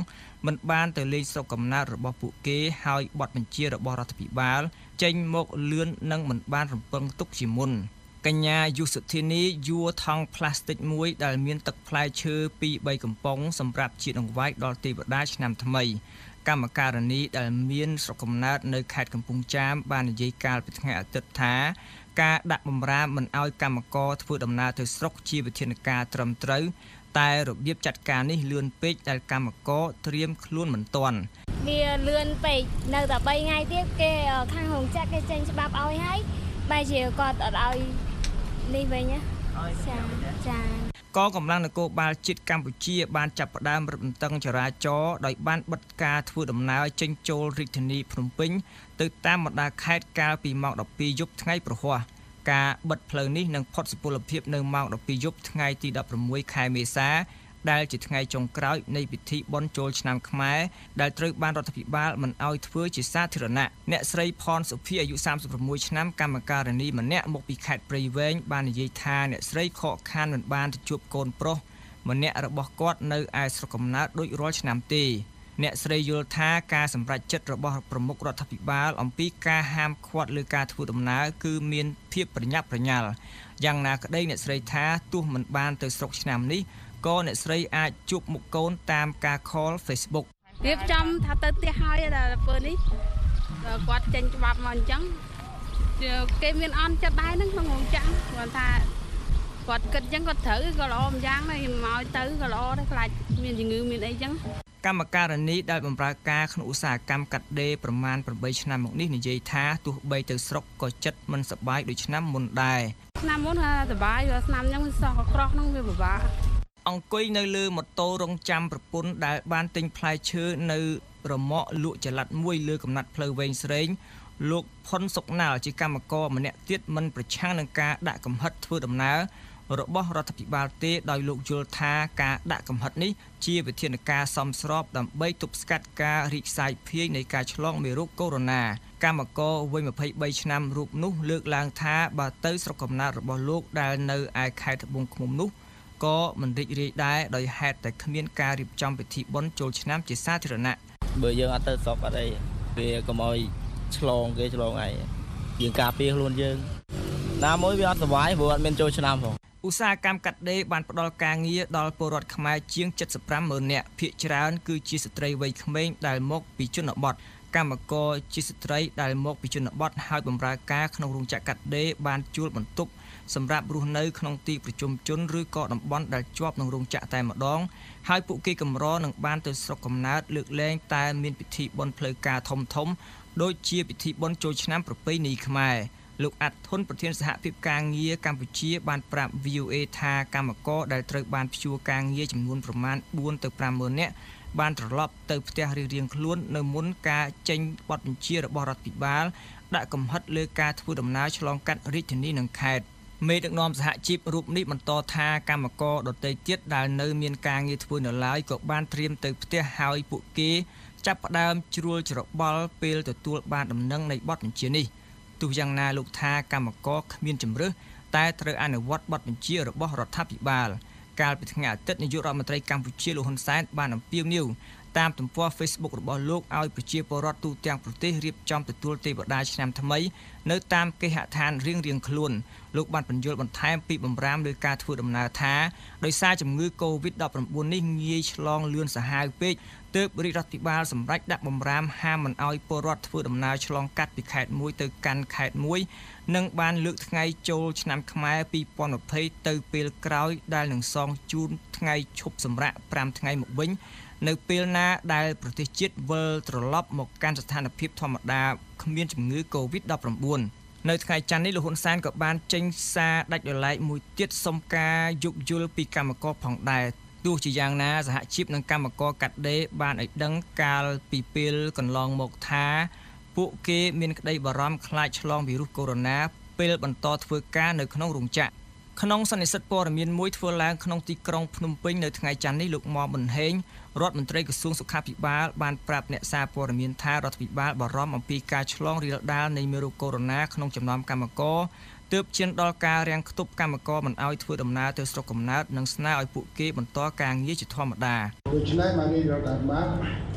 មិនបានទៅលេងស្រុកកំណើតរបស់ពួកគេហើយបទបញ្ជារបស់រដ្ឋាភិបាលចេញមកលឿននិងមិនបានរំពឹងទុកជាមុនកញ្ញាយុសុធានីយួរថង់ផ្លាស្ទិកមួយដែលមានទឹកផ្លែឈើពីរបីកំប៉ុងសម្រាប់ជាតិអង្វាយដល់ទេវតាឆ្នាំថ្មីកម្មការនីដែលមានស្រុកកំណើតនៅខេត្តកំពង់ចាមបាននិយាយកាលពីថ្ងៃអាទិត្យថាការដាក់បម្រាមមិនឲ្យកម្មករធ្វើដំណើរទៅស្រុកជាវិធានការត្រឹមត្រូវតែរបៀបចាត់ការនេះលឿនពេកដែលកម្មករត្រៀមខ្លួនមិនទាន់វាលឿនពេកនៅតែបីថ្ងៃទៀតគេខាងរោងចក្រគេចេញច្បាប់ឲ្យហើយបែរជាគាត់អត់ឲ្យនេះវិញណាចាចាកងកម្លាំងនគរបាលជាតិកម្ពុជាបានចាប់ផ្ដើមរឹតបន្តឹងចរាចរណ៍ដោយបានបិទការធ្វើដំណើរចេញចូលរាជធានីភ្នំពេញទៅតាមបណ្ដាខេត្តកាលពីម៉ោងដប់ពីរយប់ថ្ងៃប្រហ័សការបិទផ្លូវនេះនឹងផុតសុពលភាពនៅម៉ោងដប់ពីរយប់ថ្ងៃទីដប់ប្រាំមួយខែមេសាដែលជាថ្ងៃចុងក្រោយនៃពិធីបុណ្យចូលឆ្នាំខ្មែរដែលត្រូវបានរដ្ឋាភិបាលមិនអោយធ្វើជាសាធារណៈអ្នកស្រីផនសុភីអាយុសាមសិប៦ឆ្នាំកម្មការនីម្នាក់មកពីខេត្តព្រៃវែងបាននិយាយថាអ្នកស្រីខកខានមិនបានទៅជួបកូនប្រុសម្នាក់របស់គាត់នៅឯស្រុកកំណើតដូចរាល់ឆ្នាំទេអ្នកស្រីយល់ថាការសម្រេចចិត្តរបស់ប្រមុខរដ្ឋាភិបាលអំពីការហាមឃាត់លើការធ្វើដំណើរគឺមានភាពប្រញាប់ប្រញាល់យ៉ាងណាក្តីអ្នកស្រីថាទោះមិនបានទៅស្រុកឆ្នាំនេះក៏អ្នកស្រីអាចជួបមុខកូនតាមការ call Facebook រៀបចំថាទៅផ្ទះហើយដល់ពេលនេះគាត់ចេញច្បាប់មកអញ្ចឹងគេមានអន់ចិត្តដែរហ្នឹងក្នុងរោងចក្រគាត់ថាគាត់គិតអញ្ចឹងគាត់ត្រូវក៏ល្អម្យ៉ាងដែរមកទៅក៏ល្អដែរខ្លាចមានជំងឺមានអីអញ្ចឹងកម្មការនីដែលបម្រើការក្នុងឧស្សាហកម្មកាត់ដេរប្រមាណប្រាំបីឆ្នាំមកនេះនិយាយថាទោះបីទៅស្រុកក៏ចិត្តមិនសប្បាយដូចឆ្នាំមុនដែរឆ្នាំមុនថាសប្បាយតែឆ្នាំអញ្ចឹងវាសោះក្រោះហ្នឹងវាពិបាកអង្គុយនៅលើម៉ូតូរងចាំប្រពន្ធដែលបានទិញផ្លែឈើនៅរមាក់លក់ចល័តមួយលើកំណាត់ផ្លូវវែងស្រេងលោកផុនសុកណាល់ជាកម្មករម្នាក់ទៀតមិនប្រឆាំងនឹងការដាក់កំហិតធ្វើដំណើររបស់រដ្ឋាភិបាលទេដោយលោកយល់ថាការដាក់កំហិតនេះជាវិធានការសមស្របដើម្បីទប់ស្កាត់ការរីកសាយភាយនៃការឆ្លងមេរោគកូវីដ -កម្មករវ័យម្ភៃបីឆ្នាំរូបនោះលើកឡើងថាបើទៅស្រុកកំណើតរបស់លោកដែលនៅឯខេត្តត្បូងឃ្មុំនោះក៏មិនរីករាយដែរដោយហេតុតែគ្មានការរៀបចំពិធីបុណ្យចូលឆ្នាំជាសាធារណៈបើយើងអត់ទៅស្រុកអត់អីវាកុំឲ្យឆ្លងគេឆ្លងអីយើងការពារខ្លួនយើងណាមួយវាអត់សុវ័យព្រោះអត់មានចូលឆ្នាំផងឧស្សាហកម្មកាត់ដេរបានផ្ដល់ការងារដល់ពលរដ្ឋខ្មែរជាង ចិតសិបប្រាំម៉ឺន នាក់ភាគច្រើនគឺជាស្ត្រីវ័យក្មេងដែលមកពីជនបទកម្មករជាស្ត្រីដែលមកពីជនបទហើយបម្រើការក្នុងរោងចក្រកាត់ដេរបានជួលបន្ទប់សម្រាប់រស់នៅក្នុងទីប្រជុំជនឬក៏តំបន់ដែលជាប់នឹងរោងចក្រតែម្ដងហើយពួកគេកម្រនឹងបានទៅស្រុកកំណើតលើកលែងតែមានពិធីបុណ្យផ្លូវការធំធំដូចជាពិធីបុណ្យចូលឆ្នាំប្រពៃណីខ្មែរលោកអាត់ធុនប្រធានសហភាពការងារកម្ពុជាបានប្រាប់ V O A ថាកម្មករដែលត្រូវបានព្យួរការងារចំនួនប្រមាណបួនទៅប្រាំម៉ឺននាក់បានត្រឡប់ទៅផ្ទះរៀងៗខ្លួននៅមុនការចេញបទបញ្ជារបស់រដ្ឋាភិបាលដាក់កំហិតលើការធ្វើដំណើរឆ្លងកាត់រាជធានីនិងខេត្តមេដឹកនាំសហជីពរូបនេះបន្តថាកម្មករដទៃទៀតដែលនៅមានការងារធ្វើនៅឡើយក៏បានត្រៀមទៅផ្ទះហើយពួកគេចាប់ផ្ដើមជ្រួលច្របល់ពេលទទួលបានដំណឹងនៃបទបញ្ជានេះទោះយ៉ាងណាលោកថាកម្មករគ្មានជំរើសតែត្រូវអនុវត្តបទបញ្ជារបស់រដ្ឋាភិបាលកាលពីថ្ងៃអាទិត្យនាយករដ្ឋមន្ត្រីកម្ពុជាលោកហ៊ុនសែនបានអំពាវនាវតាមទំព័រ Facebook របស់លោកឲ្យប្រជាពលរដ្ឋទូទាំងប្រទេសរៀបចំទទួលទេវតាឆ្នាំថ្មីនៅតាមគេហដ្ឋានរៀងៗខ្លួនលោកបានបញ្យល់បន្ថែមពីបម្រាមលើការធ្វើដំណើរថាដោយសារជំងឺ កូវីដ ដប់ប្រាំបួន នេះងាយឆ្លងលឿនសាហាវពេកទើបរាជរដ្ឋាភិបាលសម្រេចដាក់បម្រាមហាមមិនឲ្យពលរដ្ឋធ្វើដំណើរឆ្លងកាត់ពីខេត្តមួយទៅកាន់ខេត្តមួយនិងបានលើកថ្ងៃចូលឆ្នាំខ្មែរពីរពាន់ยี่สิบទៅពេលក្រោយដែលនឹងសងជូនថ្ងៃឈប់សម្រាកប្រាំថ្ងៃមកវិញនៅពេលណាដែលប្រទេសជាតិវិលត្រឡប់មកកាន់ស្ថានភាពធម្មតាគ្មានជំងឺ កូវីដ ដប់ប្រាំបួន នៅថ្ងៃច័ន្ទនេះលោកហ៊ុនសែនក៏បានចេញសារដាច់ដោយឡែកមួយទៀតសុំការយោគយល់ពីកម្មករផងដែរទោះជាយ៉ាងណាសហជីពនិងកម្មករកាត់ដេរបានឲ្យដឹងកាលពីពេលកន្លងមកថាពួកគេមានក្តីបារម្ភខ្លាចឆ្លងវីរុសកូវីដ ពេលបន្តធ្វើការនៅក្នុងរោងចក្រក្នុងសន្និសីទព័ត៌មានមួយធ្វើឡើងក្នុងទីក្រុងភ្នំពេញនៅថ្ងៃច័ន្ទនេះលោកមុំប៊ុនហេងរដ្ឋមន្ត្រីក្រសួងសុខាភិបាលបានប្រាប់អ្នកសារព័ត៌មានថារដ្ឋាភិបាលបារម្ភអំពីការឆ្លងរាលដាលនៃមេរោគកូវីដ ក្នុងចំណោមកម្មករទើបឈានដល់ការរាំងខ្ទប់កម្មករមិនឲ្យធ្វើដំណើរទៅស្រុកកំណើតនិងស្នើឲ្យពួកគេបន្តការងារជាធម្មតាដូច្នេះមកនេះរដ្ឋាភិបាល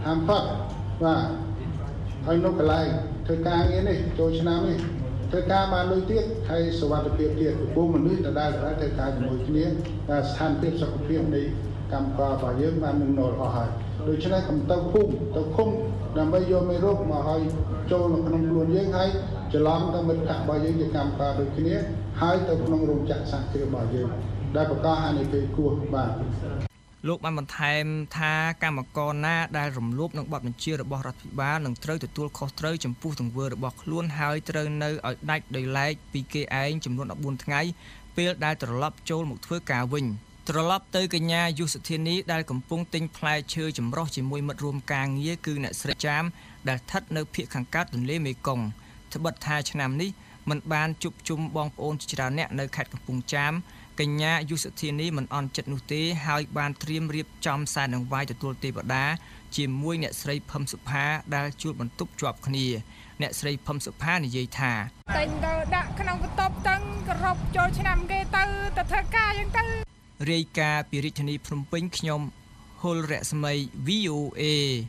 ហាមផាត់បាទហើយនៅកន្លែងធ្វើការងារនេះចូលឆ្នាំនេះធ្វើការបានលុយទៀតហើយសុវត្ថិភាពទៀតពុំមនុស្សដដែលៗធ្វើការជាមួយគ្នាតែស្ថានភាពសុខភាពនៃកម្មកររបស់យើងបាននឹងនល់អស់ហើយដូច្នេះកុំទៅភូមិទៅឃុំដើម្បីយកមេរោគមកឲ្យចូលនៅក្នុងខ្លួនយើងហើយច្រឡំទៅមិត្តភក្តិរបស់យើងជាកម្មករដូចគ្នាហើយទៅក្នុងរោងចក្រសហគ្រាសរបស់យើងដែលបង្កហានិភ័យគួរបាទលោកបានបន្ថែមថាកម្មករណាដែលរំលោភនឹងបទបញ្ជារបស់រដ្ឋាភិបាលនឹងត្រូវទទួលខុសត្រូវចំពោះទង្វើរបស់ខ្លួនហើយត្រូវនៅឲ្យដាច់ដោយឡែកពីគេឯងចំនួន14ថ្ងៃពេលដែលត្រឡប់ចូលមកធ្វើការវិញត្រឡប់ទៅកញ្ញាយុសធានីដែលកំពុងទិញផ្លែឈើចម្រុះជាមួយមិត្តរួមការងារគឺអ្នកស្រីចាមដែលស្ថិតនៅភូមិខាងកើតទន្លេមេគង្គត្បិតថាឆ្នាំនេះមិនបានជួបជុំបងប្អូនជាច្រើនអ្នកនៅខេត្តកំពង់ចាមកញ្ញាយុសធានីមិនអន់ចិត្តនោះទេហើយបានត្រៀមរៀបចំសែននឹងវាយទទួលទេវតាជាមួយអ្នកស្រីផឹមសុផាដែលជួលបន្ទប់ជាប់គ្នាអ្នកស្រីផឹមសុផានិយាយថាតែងទៅដាក់ក្នុងបន្ទប់ទាំងគោរពចូលឆ្នាំគេទៅទៅធ្វើការយ៉ាងទៅរាយការណ៍ពីរាជធានីភ្នំពេញខ្ញុំហុលរស្មី វី អូ เอ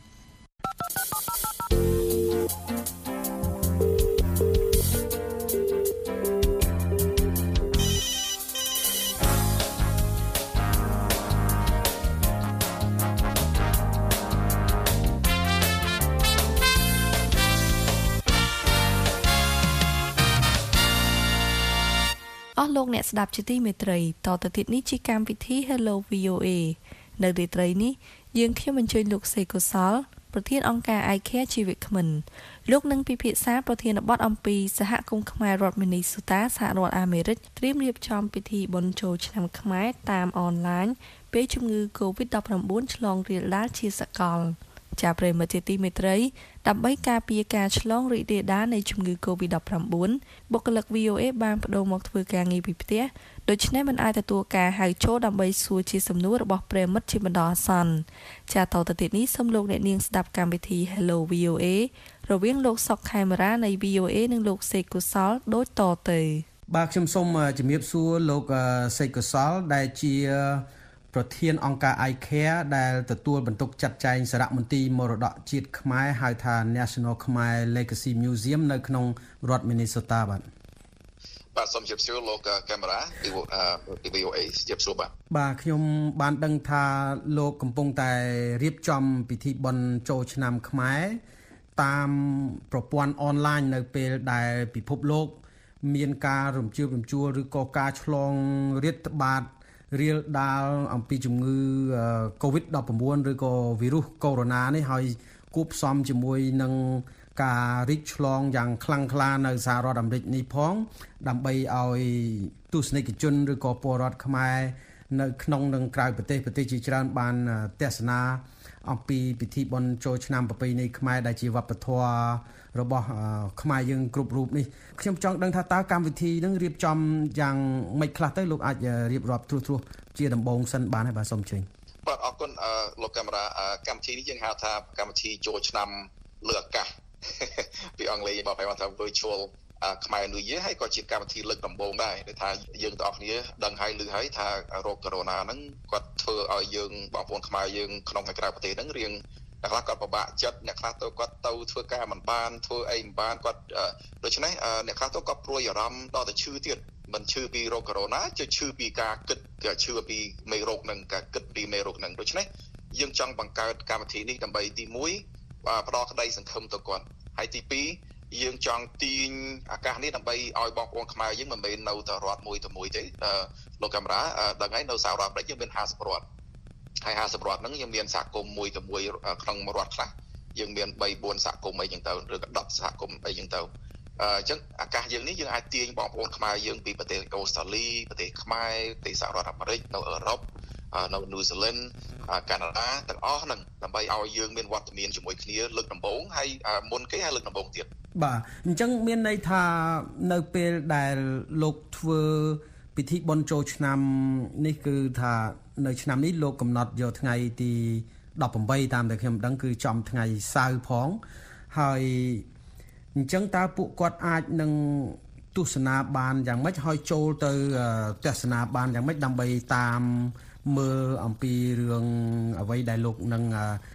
អស់លោកអ្នកស្ដាប់ជាទីមេត្រីតទៅទៀតនេះជាកម្មវិធី Hello វី អូ เอ នៅរាត្រីនេះយើងខ្ញុំអញ្ជើញលោកសេកុសលប្រធានអង្គការ I Care ជីវៈគ្មិនលោកនឹងពិភាក្សាប្រធានបទអំពីសហគមន៍ខ្មែររដ្ឋមីនីសូតាសហរដ្ឋអាមេរិកត្រៀមរៀបចំពិធីបុណ្យចូលឆ្នាំខ្មែរតាមអនឡាញពេលជំងឺ កូវីដ ដប់ប្រាំបួន ឆ្លងរាលដាលជាសកលជាប្រិមត្តជាទីមេត្រីដើម្បីការពារការឆ្លងរីករាលដាលនៃជំងឺ កូវីដ ដប់ប្រាំបួន បុគ្គលិក វី អូ เอ បានបដូរមកធ្វើការងារពីផ្ទះដូច្នេះមិនអាចទទួលការហៅចូលដើម្បីសួរជាសំណួររបស់ប្រិមត្តជាបណ្ដោះអាសន្នចាតទៅទៀតនេះសូមលោកអ្នកនាងស្ដាប់កម្មវិធី Hello វី អូ เอ រវាងលោកសុកខេមរានៃ វី អូ เอ និងលោកសេកកុសលដូចតទៅបាទខ្ញុំសូមជំរាបសួរលោកសេកកុសលដែលជាប្រធានអង្គការ I Care ដែលទទួលបន្ទុកចាត់ចែងសារមន្ទីរមរតកជាតិខ្មែរហៅថា National Khmer Legacy Museum នៅក្នុងរដ្ឋ Minnesota បាទបាទសូមជម្រាបសួរលោកកាមេរ៉ា វី អូ เอ ជម្រាបសួរបាទបាទខ្ញុំបានដឹងថាលោកកំពុងតែរៀបចំពិធីបុណ្យចូលឆ្នាំខ្មែរតាមប្រព័ន្ធអនឡាញនៅពេលដែលពិភពលោកមានការរំជើបរំជួលឬក៏ការឆ្លងរាតត្បាតរៀលដាលអំពីជំងឺ កូវីដ ដប់ប្រាំបួន ឬក៏វីរុសកូវីដ នេះហើយគួបផ្សំជាមួយនឹងការរីកឆ្លងយ៉ាងខ្លាំងក្លានៅសហរដ្ឋអាមេរិកនេះផងដើម្បីឲ្យទស្សនិកជនឬក៏ពលរដ្ឋខ្មែរនៅក្នុងនិងក្រៅប្រទេសប្រទេសជាច្រើនបានទស្សនាអំពីពិធីបុណ្យចូលឆ្នាំប្រពៃណីខ្មែរដែលជាវប្បធម៌របស់ខ្មែរយើងគ្រប់រូបនេះខ្ញុំចង់ដឹងថាតើកម្មវិធីនឹងរៀបចំយ៉ាងម៉េចខ្លះទៅលោកអាចរៀបរាប់ត្រួសត្រាសជាដំបូងសិនបានហើយបាទសូមអញ្ជើញបាទអរគុណលោកកាមេរ៉ាកម្មវិធីនេះយើងហៅថាកម្មវិធីចូលឆ្នាំលើអាកាសពីអង់គ្លេសបើប្រែថា virtual ខ្មែរ New Year ហើយក៏ជាកម្មវិធីលើកដំបូងដែរដែលថាយើងទាំងអស់គ្នាដឹងហើយឮហើយថាโรค corona ហ្នឹងគាត់ធ្វើឲ្យយើងបងប្អូនខ្មែរយើងក្នុងហើយក្រៅប្រទេសហ្នឹងរៀងអ្នកខ្លះគាត់ពិបាកចិត្តអ្នកខ្លះទៅគាត់ទៅធ្វើការមិនបានធ្វើអីមិនបានគាត់ដូច្នេះអ្នកខ្លះទៅគាត់ព្រួយអារម្មណ៍ដល់តែឈឺទៀតមិនឈឺពីโรค corona ជឿឈឺពីការគិតគេឈឺពីមេរោគហ្នឹងការគិតពីមេរោគហ្នឹងដូច្នេះយើងចង់បង្កើតកម្មវិធីនេះដើម្បីទីមួយផ្ដល់ក្តីសង្ឃឹមទៅគាត់ហើយទីពីរយើងចង់ទាញឱកាសនេះដើម្បីឲ្យបងប្អូនខ្មែរយើងមិនមែននៅតែរដ្ឋមួយទៅមួយទេលោកកាមេរ៉ាដឹងហើយនៅសហរដ្ឋអាមេរិកយើងមានហាសិបរដ្ឋហើយហាសិបរដ្ឋហ្នឹងយើងមានសហគមន៍មួយទៅមួយក្នុងរដ្ឋខ្លះយើងមានបីបួនសហគមន៍អីចឹងទៅឬក៏ដប់សហគមន៍អីចឹងទៅអញ្ចឹងឱកាសយើងនេះយើងអាចទាញបងប្អូនខ្មែរយើងពីប្រទេសអូស្ត្រាលីប្រទេសខ្មែរប្រទេសសហរដ្ឋអាមេរិកនៅអឺរ៉ុបនៅញូហ្សេឡង់កាណាដាទាំងអស់ហ្នឹងដើម្បីឲ្យយើងមានវត្តមានជាមួយគ្នាលើកដំបូងហើយមុនគេហើយលើកដំបូងទៀតបាទអញ្ចឹងមានន័យថានៅពេលដែលលោកធ្វើពិធីបុណ្យចូលឆ្នាំនេះគឺថានៅឆ្នាំនេះលោកកំណត់យកថ្ងៃទីដប់ប្រាំបីតាមដែលខ្ញុំដឹងគឺចំថ្ងៃសៅរ៍ផងហើយអញ្ចឹងតើពួកគាត់អាចនឹងទស្សនាបានយ៉ាងម៉េចហើយចូលទៅទស្សនាបានយ៉ាងម៉េចដើម្បីតាមមើលអំពីរឿងអ្វីដែលលោកនឹង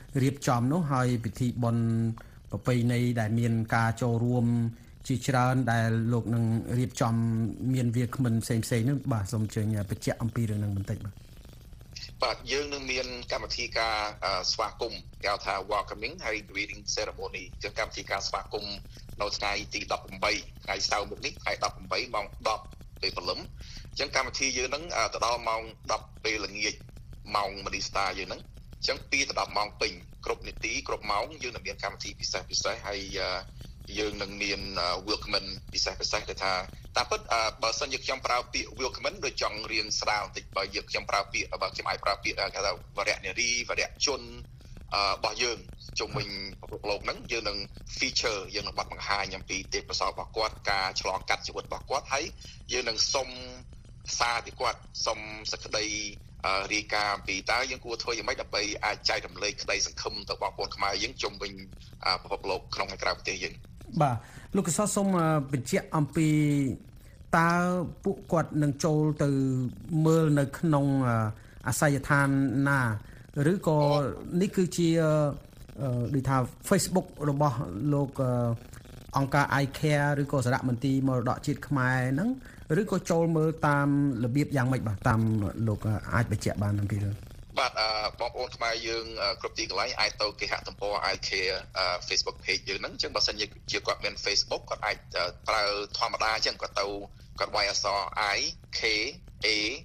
រៀបចំនោះហើយពិធីបុណ្យប្រពៃណីដែលមានការចូលរួមជាច្រើនដែលលោកនឹងរៀបចំមានវាគ្មិនផ្សេងផ្សេងនោះបាទសូមជើញបញ្ជាក់អំពីរឿងហ្នឹងបន្តិចបាទបាទយើងនឹងមានកម្មវិធីការស្វាគមន៍គេហៅថា welcoming ហើយ greeting ceremony ជាកម្មវិធីការស្វាគមន៍នៅថ្ងៃទីដប់ប្រាំបីថ្ងៃសៅរ៍មុខនេះថ្ងៃដប់ប្រាំបីម៉ោងដប់ពេលព្រលឹមអញ្ចឹងកម្មវិធីយើងហ្នឹងទៅដល់ម៉ោងដប់ពេលល្ងាចម៉ោងមនីស្តាយើងហ្នឹងអញ្ចឹងពីទៅដល់ម៉ោងពេញគ្រប់នាទីគ្រប់ម៉ោងយើងនឹងមានកម្មវិធីពិសេសពិសេសហើយយើងនឹងមាន welcome ពិសេសពិសេសដែលថាតាមពិតបើសិនជាខ្ញុំប្រើពាក្យ welcome ដូចចង់រៀងស្រាលបន្តិចបើយើងខ្ញុំប្រើពាក្យបើខ្ញុំអាចប្រើពាក្យគេថាវរៈនារីវរៈជនរបស់យើងជុំវិញពិភពលោកហ្នឹងយើងនឹង feature យើងនឹងបាត់បង្ហាញអំពីទេពកោសល្យរបស់គាត់ការឆ្លងកាត់ជីវិតរបស់គាត់ហើយយើងនឹងសុំសារពីគាត់សុំសក្តីរាយការណ៍ពីតើយើងគួរធ្វើយ៉ាងម៉េចដើម្បីអាចចែករំលែកក្តីសង្ឃឹមទៅបងប្អូនខ្មែរយើងជុំវិញពិភពលោកក្នុងនិងក្រៅប្រទេសយើងបាទលោកកសសូមបញ្ជាក់អំពីតើពួកគាត់នឹងចូលទៅមើលនៅក្នុងអាសយដ្ឋានណាឬក៏នេះគឺជាដូចថា Facebook របស់លោកអង្គការ I Care ឬក៏សារមន្ទីរមរតកជាតិខ្មែរហ្នឹងឬក៏ចូលមើលតាមរបៀបយ៉ាងម៉េចបាទតាមលោកអាចបញ្ជាក់បានអំពីរឿងបាទបងប្អូនខ្មែរយើងគ្រប់ទីកន្លែងអាចទៅគេហទំព័រ I Care Facebook page យើងហ្នឹងអញ្ចឹងបើសិនជាគាត់មាន Facebook គាត់អាចប្រើធម្មតាអញ្ចឹងគាត់ទៅគាត់វាយអក្សរ I K A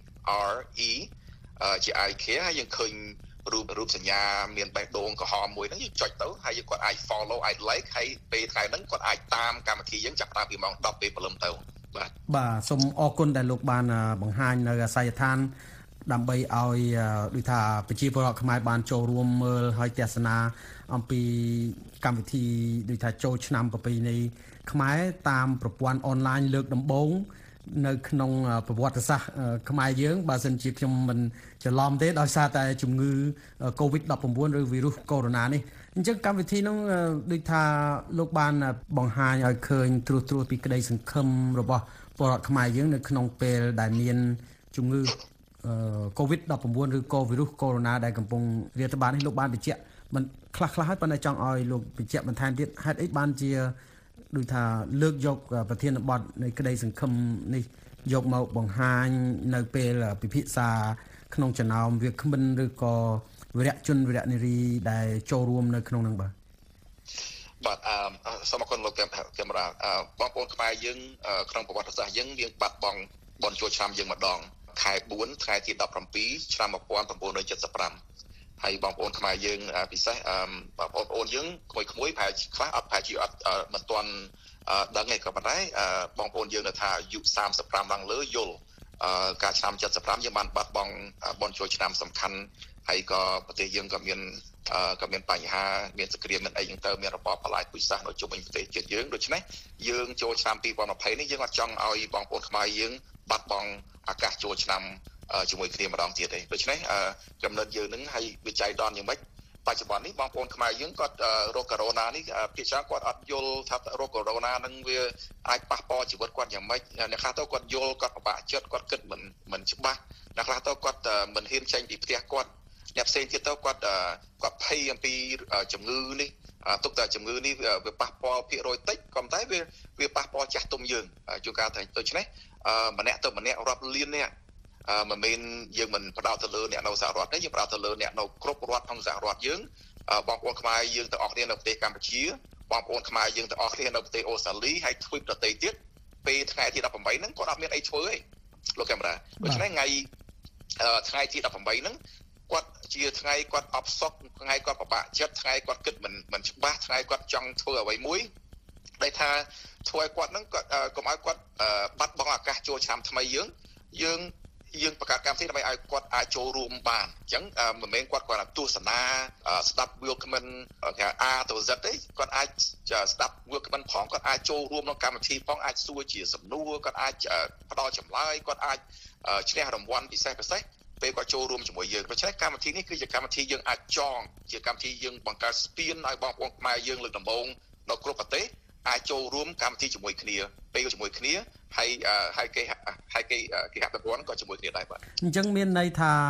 R E ជា I Care ហើយយើងឃើញរូបរូបសញ្ញាមានបេះដូងក្រហមមួយហ្នឹងយើងចុចទៅហើយគាត់អាច follow អាច like ហើយពេលថ្ងៃហ្នឹងគាត់អាចតាមកម្មវិធីយើងចាប់តាំងពីម៉ោងដប់ពេលព្រលឹមទៅបាទបាទសូមអរគុណដែលលោកបានបង្ហាញនៅអាសយដ្ឋានដើម្បីឲ្យដូចថាប្រជាពលរដ្ឋខ្មែរបានចូលរួមមើលហើយទស្សនាអំពីកម្មវិធីដូចថាចូលឆ្នាំប្រពៃណីខ្មែរតាមប្រព័ន្ធអនឡាញលើកដំបូងនៅក្នុងប្រវត្តិសាស្ត្រខ្មែរយើងបើសិនជាខ្ញុំមិនច្រឡំទេដោយសារតែជំងឺ COVID ដប់ប្រាំបួន ឬវីរុសកូវីដ នេះអញ្ចឹងកម្មវិធីនោះដូចថាលោកបានបង្ហាញឲ្យឃើញត្រួសត្រាសពីក្តីសង្ឃឹមរបស់ពលរដ្ឋខ្មែរយើងនៅក្នុងពេលដែលមានជំងឺ COVID ដប់ប្រាំបួន ឬក៏វីរុសកូវីដ ដែលកំពុងរាតត្បាតនេះលោកបានបញ្ជាក់មិនខ្លះខ្លះហើយប៉ុន្តែចង់ឲ្យលោកបញ្ជាក់បន្ថែមទៀតហេតុអីបានជាដូចថាលើកយកប្រធានបទនៃក្តីសង្ឃឹមនេះយកមកបង្ហាញនៅពេលពិភាក្សាក្នុងចំណោមវាគ្មិនឬក៏វរៈជនវរៈនារីដែលចូលរួមនៅក្នុងនឹងបាទបាទអឺសូមអរគុណលោកកាមេរ៉ាបងប្អូនខ្មែរយើងក្នុងប្រវត្តិសាស្ត្រយើងមានបាត់បង់បនចូលឆ្នាំយើងម្ដងខែបួនថ្ងៃទីដប់ប្រាំពីរឆ្នាំmột nghìn chín trăm七mươi lămហើយបងប្អូនខ្មែរយើងពិសេសបងប្អូនយើងក្មួយក្មួយប្រហែលខ្លះអត់ប្រហែលជាអត់មិនទាន់ដឹងឯក៏ប៉ុន្តែបងប្អូនយើងនៅថាអាយុសាមសិបប្រាំឡើងលើយល់ការឆ្នាំเจ็ดสิบห้าយើងបានបាត់បង់បនចូលឆ្នាំសំខាន់ហើយក៏ប្រទេសយើងក៏មានក៏មានបញ្ហាមានសង្គ្រាមមានអីយ៉ាងទៅមានរបបបលាយពូជសាសន៍នៅជុំវិញប្រទេសជាតិយើងដូច្នេះយើងចូលឆ្នាំពីរពាន់ยี่สิบនេះយើងអត់ចង់ឲ្យបងប្អូនខ្មែរយើងបាត់បង់ឱកាសចូលឆ្នាំជាមួយគ្នាម្ដងទៀតទេដូច្នេះកំណត់យើងនឹងឲ្យវិច័យដនយ៉ាងម៉េចបច្ចុប្បន្ននេះបងប្អូនខ្មែរយើងគាត់រោគកូវីដ នេះភាគច្រើនគាត់អត់យល់ថារោគកូវីដ នឹងវាអាចប៉ះពាល់ជីវិតគាត់យ៉ាងម៉េចអ្នកខ្លះទៅគាត់យល់គាត់ពិបាកចិត្តគាត់គិតមិនមិនច្បាស់អ្នកខ្លះទៅគាត់មិនហ៊ានចេញពីផ្ទះគាត់អ្នកផ្សេងទៀតទៅគាត់គាត់ភ័យអំពីជំងឺនេះទុកតែជំងឺនេះវាប៉ះពាល់ភាគរយតិចក៏តែវាវាប៉ះពាល់ចាស់ទុំយើងជួនកាលតែដូច្នេះម្នាក់ទៅម្នាក់រាប់លានអ្នកមិនមែនយើងមិនផ្ដោតទៅលើអ្នកនៅសហរដ្ឋទេយើងផ្ដោតទៅលើអ្នកនៅគ្រប់រដ្ឋក្នុងសហរដ្ឋយើងបងប្អូនខ្មែរយើងទាំងអស់គ្នានៅប្រទេសកម្ពុជាបងប្អូនខ្មែរយើងទាំងអស់គ្នានៅប្រទេសអូស្ត្រាលីហើយទ្វីបដទៃទៀតពេលថ្ងៃទីដប់ប្រាំបីហ្នឹងគាត់អត់មានអីធ្វើទេលោកកាមេរ៉ាដូច្នេះថ្ងៃថ្ងៃទីដប់ប្រាំបីហ្នឹងគាត់ជាថ្ងៃគាត់អបសុកថ្ងៃគាត់ពិបាកចិត្តថ្ងៃគាត់គិតមិនមិនច្បាស់ថ្ងៃគាត់ចង់ធ្វើអ្វីមួយដែលថាធ្វើឲ្យគាត់ហ្នឹងគាត់កុំឲ្យគាត់បាត់បង់ឱកាសចូលឆ្នាំថ្មីយើងយើងយើងបង្កើតកម្មវិធីដើម្បីឲ្យគាត់អាចចូលរួមបានអញ្ចឹងមិនមែនគាត់គាត់ទស្សនាស្ដាប់ Welcome គេ A ទៅ Z ទេគាត់អាចស្ដាប់ Welcome ផងគាត់អាចចូលរួមក្នុងកម្មវិធីផងអាចសួរជាសំណួរគាត់អាចផ្ដល់ចម្លើយគាត់អាចឈ្នះរង្វាន់ពិសេសពិសេសពេលគាត់ចូលរួមជាមួយយើងដូច្នេះកម្មវិធីនេះគឺជាកម្មវិធីយើងអាចចងជាកម្មវិធីយើងបង្កើតស្ពានឲ្យបងប្អូនខ្មែរយើងលើកដំបូងនៅគ្រប់ប្រទេសអាចចូលរួមកម្មវិធីជាមួយគ្នាពេលជាមួយគ្នាហើយហើយគេហើយគេគេហៅប្រព័ន្ធក៏ជាមួយគ្នាដែរបាទអញ្ចឹងមានន័យថា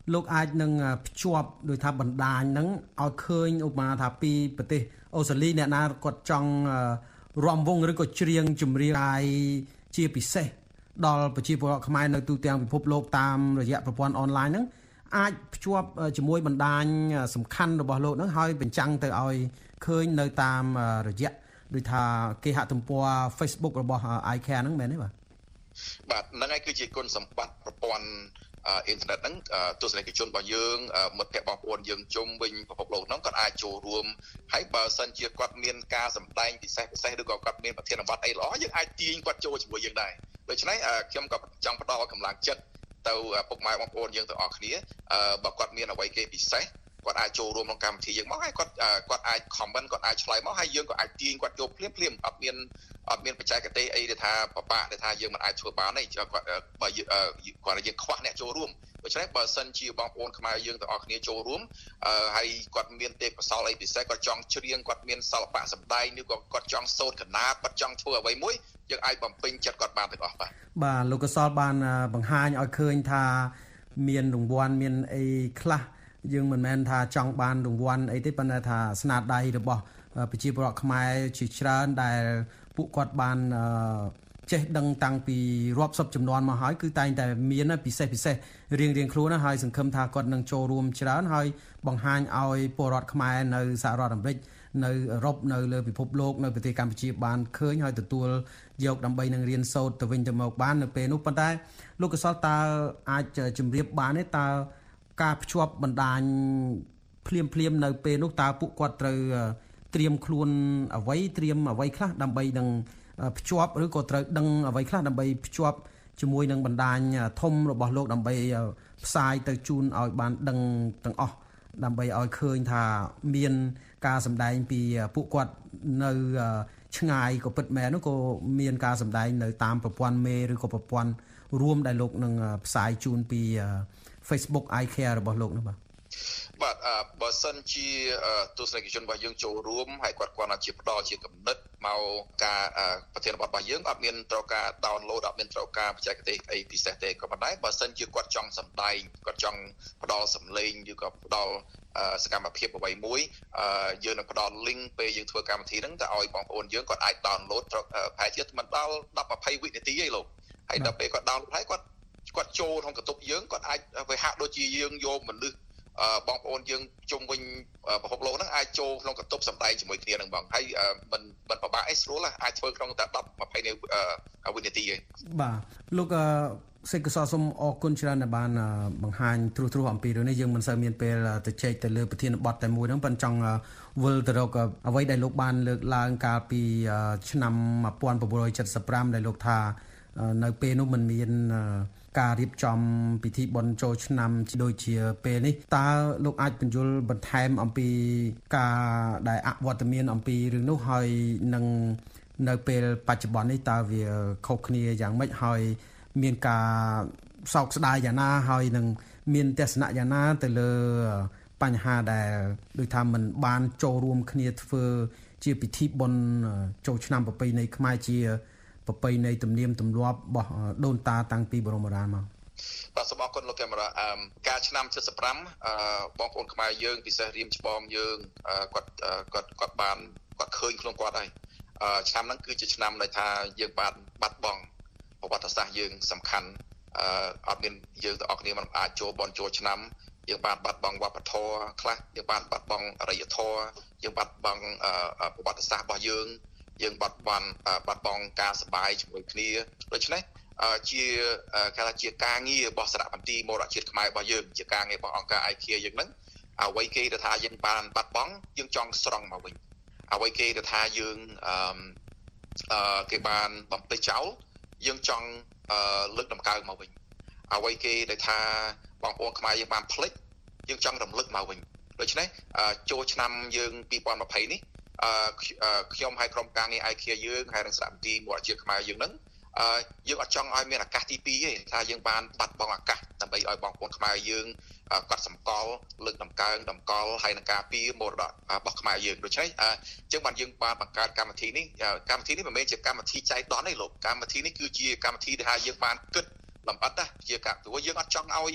លោកអាចនឹងភ្ជាប់ដោយថាបណ្ដាញហ្នឹងឲ្យឃើញឧបមាថាពីប្រទេសអូស្ត្រាលីអ្នកណាគាត់ចង់រាំវង់ឬក៏ច្រៀងចម្រៀងអាយជាពិសេសដល់ប្រជាពលរដ្ឋខ្មែរនៅទូទាំងពិភពលោកតាមរយៈប្រព័ន្ធអនឡាញហ្នឹងអាចភ្ជាប់ជាមួយបណ្ដាញសំខាន់របស់លោកហ្នឹងហើយបញ្ចាំងទៅឲ្យឃើញនៅតាមរយៈដូចថាគេហទំព័រ Facebook របស់ I Care ហ្នឹងមែនទេបាទបាទហ្នឹងហើយគឺជាគុណសម្បត្តិប្រព័ន្ធអ៊ីនធឺណិតហ្នឹងទស្សនិកជនរបស់យើងមិត្តភ័ក្តិបងប្អូនយើងជុំវិញពិភពលោកហ្នឹងគាត់អាចចូលរួមហើយបើសិនជាគាត់មានការសម្ដែងពិសេសពិសេសឬក៏គាត់មានប្រធានបទអីល្អយើងអាចទាញគាត់ចូលជាមួយយើងដែរដូច្នេះខ្ញុំក៏ចង់ផ្ដល់កម្លាំងចិត្តទៅពុកម៉ែបងប្អូនយើងទាំងអស់គ្នាបើគាត់មានអ្វីគេពិសេសគាត់អាចចូលរួមក្នុងកម្មវិធីយើងមកហើយគាត់គាត់អាច comment គាត់អាចឆ្លើយមកហើយយើងក៏អាចទាញគាត់យកភ្លាមភ្លាមអត់មានអត់មានបច្ចេកទេសអីដែលថាបបាក់ដែលថាយើងមិនអាចធ្វើបានទេគាត់បើគាត់យើងខ្វះអ្នកចូលរួមដូច្នេះបើសិនជាបងប្អូនខ្មែរយើងទាំងអស់គ្នាចូលរួមហើយគាត់មានទេពកោសល្យអីពិសេសគាត់ចង់ច្រៀងគាត់មានសិល្បៈសម្ដែងឬក៏គាត់ចង់សូត្រកណាតគាត់ចង់ធ្វើអ្វីមួយយើងអាចបំពេញចិត្តគាត់បានទាំងអស់បាទបាទលោកកសលបានបង្ហាញឲ្យឃើញថាមានរង្វាន់មានអីខ្លះយើងមិនមែនថាចង់បានរង្វាន់អីទេប៉ុន្តែថាស្នាដៃរបស់ប្រជាពលរដ្ឋខ្មែរជាច្រើនដែលពួកគាត់បានចេះដឹងតាំងពីរាប់សិបចំនួនមកហើយគឺតែងតែមានពិសេសពិសេសរៀងរៀងខ្លួនណាហើយសង្ឃឹមថាគាត់នឹងចូលរួមច្រើនហើយបង្ហាញឲ្យពលរដ្ឋខ្មែរនៅសហរដ្ឋអាមេរិកនៅអឺរ៉ុបនៅលើពិភពលោកនៅប្រទេសកម្ពុជាបានឃើញហើយទទួលយកដើម្បីនឹងរៀនសូត្រទៅវិញទៅមកបាននៅពេលនោះប៉ុន្តែលោកកសលតើអាចជម្រាបបានទេតើការភ្ជាប់បណ្ដាញភ្លាមភ្លាមនៅពេលនោះតើពួកគាត់ត្រូវត្រៀមខ្លួនអ្វីត្រៀមអ្វីខ្លះដើម្បីនឹងភ្ជាប់ឬក៏ត្រូវដឹងអ្វីខ្លះដើម្បីភ្ជាប់ជាមួយនឹងបណ្ដាញធំរបស់លោកដើម្បីផ្សាយទៅជូនឲ្យបានដឹងទាំងអស់ដើម្បីឲ្យឃើញថាមានការសម្ដែងពីពួកគាត់នៅឆ្ងាយក៏ពិតមែននោះក៏មានការសម្ដែងនៅតាមប្រព័ន្ធមេឬក៏ប្រព័ន្ធរួមដែលលោកនឹងផ្សាយជូនពី Facebook I Care របស់លោកនោះបាទបាទបើសិនជាទស្សនិកជនរបស់យើងចូលរួមហើយគាត់គាត់ជាផ្ដល់ជាគំនិតមកការប្រធានបទរបស់យើងអត់មានត្រូវការ download អត់មានត្រូវការបច្ចេកទេសអីពិសេសទេក៏ប៉ុន្តែបើសិនជាគាត់ចង់សម្ដែងគាត់ចង់ផ្ដល់សម្លេងឬក៏ផ្ដល់សកម្មភាពអ្វីមួយយើងនឹងផ្ដល់ link ពេលយើងធ្វើកម្មវិធីហ្នឹងទៅឲ្យបងប្អូនយើងគាត់អាច download ប្រហែលជាមិនដល់ ដប់ 20 វិនាទីទេលោកហើយដល់ពេលគាត់ download ហើយគាត់គាត់ចូលក្នុងកន្ទប់យើងគាត់អាចវាហាក់ដូចជាយើងយកមនុស្សបងប្អូនយើងជុំវិញពិភពលោកហ្នឹងអាចចូលក្នុងកន្ទប់សម្ដែងជាមួយគ្នានឹងបងហើយមិនមិនពិបាកអីស្រួលអាចធ្វើក្នុងតែ ដប់ 20 វិនាទីទេបាទលោកសេចក្ដីសូមអរគុណច្រើនដែលបានបង្ហាញទ្រុសទ្រុសអំពីរឿងនេះយើងមិនសូវមានពេលទៅជែកទៅលើប្រធានបទតែមួយហ្នឹងប៉ុន្តែចង់វិលទៅរកអ្វីដែលលោកបានលើកឡើងកាលពីឆ្នាំnineteen seventy-fiveដែលលោកថានៅពេលនោះมันមានការរៀបចំពិធីបុណ្យចូលឆ្នាំដូចជាពេលនេះតើលោកអាចបញ្យល់បន្ថែមអំពីការដែលអវត្តមានអំពីរឿងនោះហើយនឹងនៅពេលបច្ចុប្បន្ននេះតើវាខុសគ្នាយ៉ាងម៉េចហើយមានការសោកស្ដាយយ៉ាងណាហើយនឹងមានទស្សនៈយ៉ាងណាទៅលើបញ្ហាដែលដូចថាมันបានចូលរួមគ្នាធ្វើជាពិធីបុណ្យចូលឆ្នាំប្រពៃណីខ្មែរជាប្រពៃណីទំនៀមទម្លាប់របស់ដូនតាតាំងពីបរមបុរាណមកបាទសូមអរគុណលោកកាមេរ៉ាអឺការឆ្នាំseventy-fiveអឺបងប្អូនខ្មែរយើងពិសេសរៀមច្បងយើងគាត់គាត់គាត់បានគាត់ឃើញខ្លួនគាត់ហើយអឺឆ្នាំហ្នឹងគឺជាឆ្នាំដែលថាយើងបានបាត់បង់ប្រវត្តិសាស្ត្រយើងសំខាន់អឺអត់មានយើងទាំងអស់គ្នាមិនអាចចូលបនចូលឆ្នាំយើងបានបាត់បង់វប្បធម៌ខ្លះយើងបានបាត់បង់អរិយធម៌យើងបាត់បង់ប្រវត្តិសាស្ត្ររបស់យើងយើងបាត់បង់បាត់បង់ការសប្បាយជាមួយគ្នាដូច្នេះជាគេថាជាការងាររបស់សារមន្ទីរមរតកជាតិខ្មែររបស់យើងជាការងាររបស់អង្គការ I Care យើងហ្នឹងអ្វីគេដែលថាយើងបានបាត់បង់យើងចង់ស្រង់មកវិញអ្វីគេដែលថាយើងអឺគេបានបំភ្លេចចោលយើងចង់លើកតម្កើងមកវិញអ្វីគេដែលថាបងប្អូនខ្មែរយើងបានភ្លេចយើងចង់រំលឹកមកវិញដូច្នេះចូលឆ្នាំយើងtwenty twentyនេះអឺខ្ញុំហើយក្រុមការងារ I Care យើងហើយនឹងសារមន្ទីរមរតកជាតិខ្មែរយើងហ្នឹងអឺយើងអត់ចង់ឲ្យមានឱកាសទីtwoទេថាយើងបានបាត់បង់ឱកាសដើម្បីឲ្យបងប្អូនខ្មែរយើងកត់សម្គាល់លើកតម្កើងតម្កល់ហើយនឹងការពារមរតករបស់ខ្មែរយើងដូច្នេះអញ្ចឹងបានយើងបានបង្កើតកម្មវិធីនេះកម្មវិធីនេះមិនមែនជាកម្មវិធីចៃដន្យទេលោកកម្មវិធីនេះគឺជាកម្មវិធីដែលយើងបានគិតលម្អិតណាជាការព្រោះយើងអត់ចង់ឲ្យប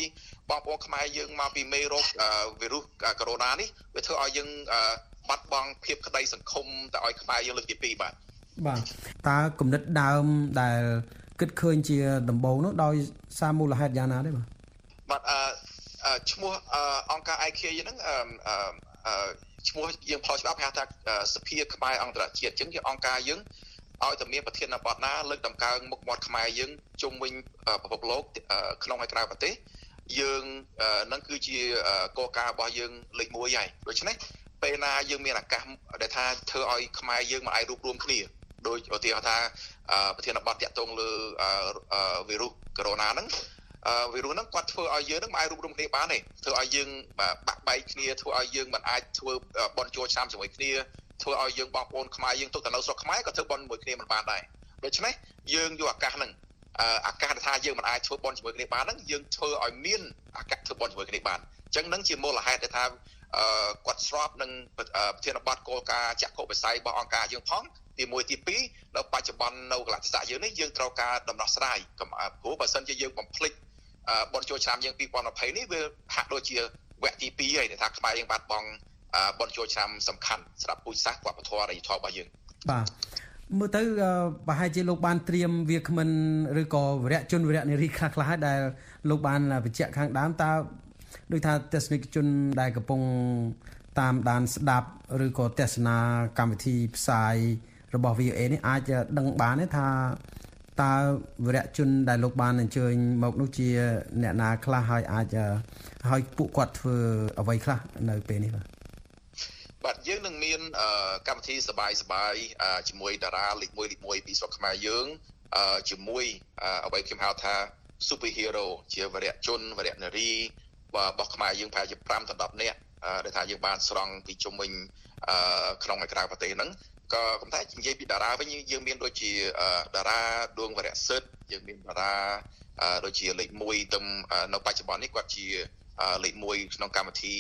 បងប្អូនខ្មែរយើងមកពីមេរោគវីរុសកូវីដ នេះវាធ្វើឲ្យយើងបាត់បង់ភាពក្តីសង្ឃឹមទៅឲ្យខ្មែរយើងលើកទីពីរបាទបាទតើគំនិតដើមដែលគិតឃើញជាដំបូងនោះដោយសារមូលហេតុយ៉ាងណាទេបាទបាទអឺឈ្មោះអង្គការ I K ហ្នឹងអឺឈ្មោះយើងផលច្បាប់ហៅថាសភាខ្មែរអន្តរជាតិអញ្ចឹងជាអង្គការយើងឲ្យតែមានប្រធានបទណាលើកតម្កើងមុខមាត់ខ្មែរយើងជុំវិញពិភពលោកក្នុងហើយក្រៅប្រទេសយើងនឹងគឺជាគោលការណ៍របស់យើងលេខមួយហើយដូច្នេះពេលណាយើងមានឱកាសដែលថាធ្វើឲ្យខ្មែរយើងមកអាចរួបរวมគ្នាដោយឧទាហរណ៍ថាប្រធានបទតាក់ទងលើវីរុសកូវីដ ហ្នឹងវីរុសហ្នឹងគាត់ធ្វើឲ្យយើងនឹងមិនអាចរួបរวมគ្នាបានទេធ្វើឲ្យយើងបាក់បែកគ្នាធ្វើឲ្យយើងមិនអាចធ្វើបន់ចូលឆ្នាំជាមួយគ្នាធ្វើឲ្យយើងបងប្អូនខ្មែរយើងទុកទៅនៅស្រុកខ្មែរក៏ធ្វើបន់ជាមួយគ្នាមិនបានដែរដូច្នេះយើងយកឱកាសហ្នឹងឱកាសថាយើងមិនអាចធ្វើបន់ជាមួយគ្នាបានហ្នឹងយើងធ្វើឲ្យមានឱកាសធ្វើបន់ជាមួយគ្នាបានអញ្ចឹងហ្នឹងជាមូលហេតុដែលថាគាត់ស្របនឹងប្រធានបទគោលការណ៍ចក្ខុវិស័យរបស់អង្គការយើងផងទីមួយទីពីរនៅបច្ចុប្បន្ននៅកលៈទេសៈយើងនេះយើងត្រូវការដំណោះស្រាយកុំព្រោះបើសិនជាយើងបំភ្លេចបនចូលឆ្នាំយើងពីរពាន់ยี่สิบនេះវាហាក់ដូចជាវគ្គទីពីរហើយដែលថាខ្មែរយើងបាត់បង់បនចូលឆ្នាំសំខាន់សម្រាប់ពូជសាសន៍វប្បធម៌អរិយធម៌របស់យើងបាទមើលទៅប្រហែលជាលោកបានត្រៀមវាគ្មិនឬក៏វរៈជនវរៈនារីខ្លះខ្លះហើយដែលលោកបានបញ្ជាក់ខាងដើមតើដូចថាទស្សនិកជនដែលកំពុងតាមដានស្ដាប់ឬក៏ទស្សនាកម្មវិធីផ្សាយរបស់ V O A នេះអាចដឹងបានទេថាតើវរៈជនដែលលោកបានអញ្ជើញមកនោះជាអ្នកណាខ្លះហើយអាចឲ្យពួកគាត់ធ្វើអ្វីខ្លះនៅពេលនេះបាទបាទយើងនឹងមានកម្មវិធីសបាយសបាយជាមួយតារាលេខមួយលេខមួយពីស្រុកខ្មែរយើងជាមួយអ្វីខ្ញុំហៅថា super hero ជាវរៈជនវរៈនារីរបស់ខ្មែរយើងប្រហែលជាfiveដល់tenនាក់ដែលថាយើងបានស្រង់ពីជុំវិញក្នុងឯក្រៅប្រទេសហ្នឹងក៏ប៉ុន្តែនិយាយពីតារាវិញយើងមានដូចជាតារាដួងវរៈសិទ្ធយើងមានតារាដូចជាលេខមួយទៅនៅបច្ចុប្បន្ននេះគាត់ជាលេខមួយក្នុងកម្មវិធី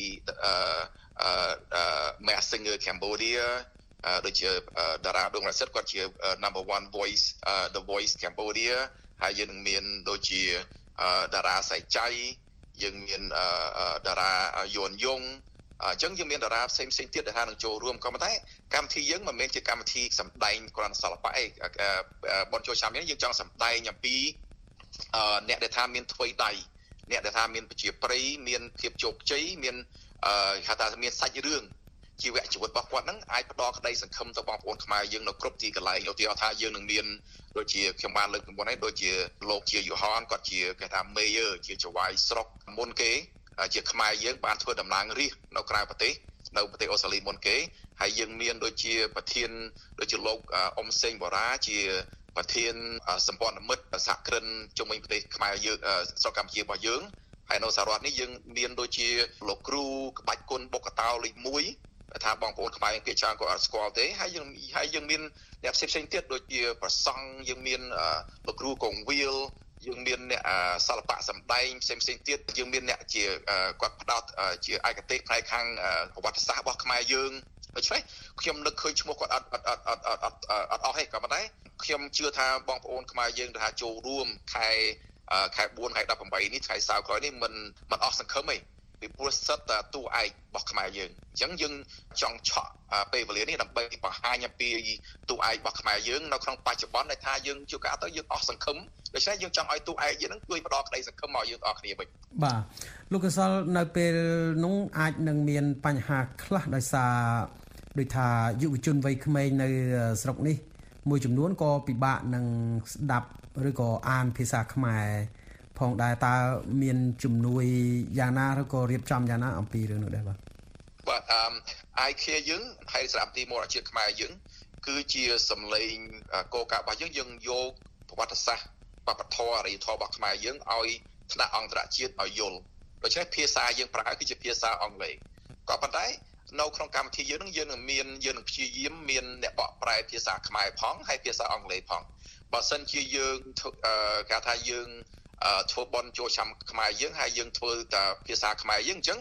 Masked Singer Cambodia ដូចជាតារាដួងវរៈសិទ្ធគាត់ជា number one voice the voice Cambodia ហើយយើងនឹងមានដូចជាតារាសៃចៃយើងមានតារាយួនយងអញ្ចឹងយើងមានតារាផ្សេងផ្សេងទៀតដែលថានឹងចូលរួមក៏ប៉ុន្តែកម្មវិធីយើងមិនមែនជាកម្មវិធីសម្ដែងគ្រាន់សិល្បៈឯងបនចូលឆ្នាំនេះយើងចង់សម្ដែងអំពីអ្នកដែលថាមានថ្វីដៃអ្នកដែលថាមានប្រជាប្រិយមានភាពជោគជ័យមានហៅថាមានសាច់រឿងជីវៈជីវិតរបស់គាត់ហ្នឹងអាចផ្ដល់ក្តីសង្ឃឹមទៅបងប្អូនខ្មែរយើងនៅគ្រប់ទីកន្លែងឧទាហរណ៍ថាយើងនឹងមានដូចជាខ្ញុំបានលើកពីមុនហើយដូចជាលោកជាយូហានគាត់ជាគេថា Mayor ជាចៅហ្វាយស្រុកមុនគេជាខ្មែរយើងបានធ្វើដំណើររាជនៅក្រៅប្រទេសនៅប្រទេសអូស្ត្រាលីមុនគេហើយយើងមានដូចជាប្រធានដូចជាលោកអ៊ុំសេងបូរ៉ាជាប្រធានសម្ព័ន្ធមិត្តសហគ្រិនជុំវិញប្រទេសខ្មែរយើងស្រុកកម្ពុជារបស់យើងហើយនៅសហរដ្ឋនេះយើងមានដូចជាលោកគ្រូក្បាច់គុណបុកកតោលេខមួយថាបងប្អូនខ្មែរគេច្រើនក៏អត់ស្គាល់ទេហើយយើងហើយយើងមានអ្នកផ្សេងផ្សេងទៀតដូចជាប្រសង់យើងមានលោកគ្រូកងវិលយើងមានអ្នកសិល្បៈសម្ដែងផ្សេងផ្សេងទៀតយើងមានអ្នកជាគាត់ផ្ដោតជាឯកទេសផ្នែកខាងប្រវត្តិសាស្ត្ររបស់ខ្មែរយើងដូច្នេះខ្ញុំនឹកឃើញឈ្មោះគាត់អត់អត់អត់អត់អត់អត់អត់អស់ទេក៏ប៉ុន្តែខ្ញុំជឿថាបងប្អូនខ្មែរយើងថាចូលរួមខែខែfourខែeighteenនេះថ្ងៃសៅរ៍ក្រោយនេះមិនមិនអស់សង្ឃឹមទេពីព្រោះសិតតែតួឯករបស់ខ្មែរយើងអញ្ចឹងយើងចង់ឆក់ពេលវេលានេះដើម្បីបង្ហាញអំពីតួឯករបស់ខ្មែរយើងនៅក្នុងបច្ចុប្បន្នដែលថាយើងជួបកាលទៅយើងអស់សង្ឃឹមដូច្នេះយើងចង់ឲ្យតួឯកយើងនឹងជួយផ្ដល់ក្តីសង្ឃឹមមកយើងទាំងអស់គ្នាវិញបាទលោកកសលនៅពេលនោះអាចនឹងមានបញ្ហាខ្លះដោយសារដូចថាយុវជនវ័យក្មេងនៅស្រុកនេះមួយចំនួនក៏ពិបាកនឹងស្ដាប់ឬក៏អានភាសាខ្មែរផងដែរតើមានជំនួយយ៉ាងណាឬក៏រៀបចំយ៉ាងណាអំពីរឿងនោះដែរបាទបាទអឺ I K យើងហើយស្រាប់ទីមរជាតិខ្មែរយើងគឺជាសម្លេងកោការបស់យើងយើងយកប្រវត្តិសាស្ត្រវប្បធម៌អរិយធម៌របស់ខ្មែរយើងឲ្យថ្នាក់អន្តរជាតិឲ្យយល់ដូច្នេះភាសាយើងប្រើគឺជាភាសាអង់គ្លេសក៏ប៉ុន្តែនៅក្នុងកម្មវិធីយើងនឹងយើងនឹងមានយើងនឹងព្យាយាមមានអ្នកបកប្រែភាសាខ្មែរផងហើយភាសាអង់គ្លេសផងបើសិនជាយើងគេថាយើងធ្វើបន់ចូលឆ្នាំខ្មែរយើងហើយយើងធ្វើតែភាសាខ្មែរយើងអញ្ចឹង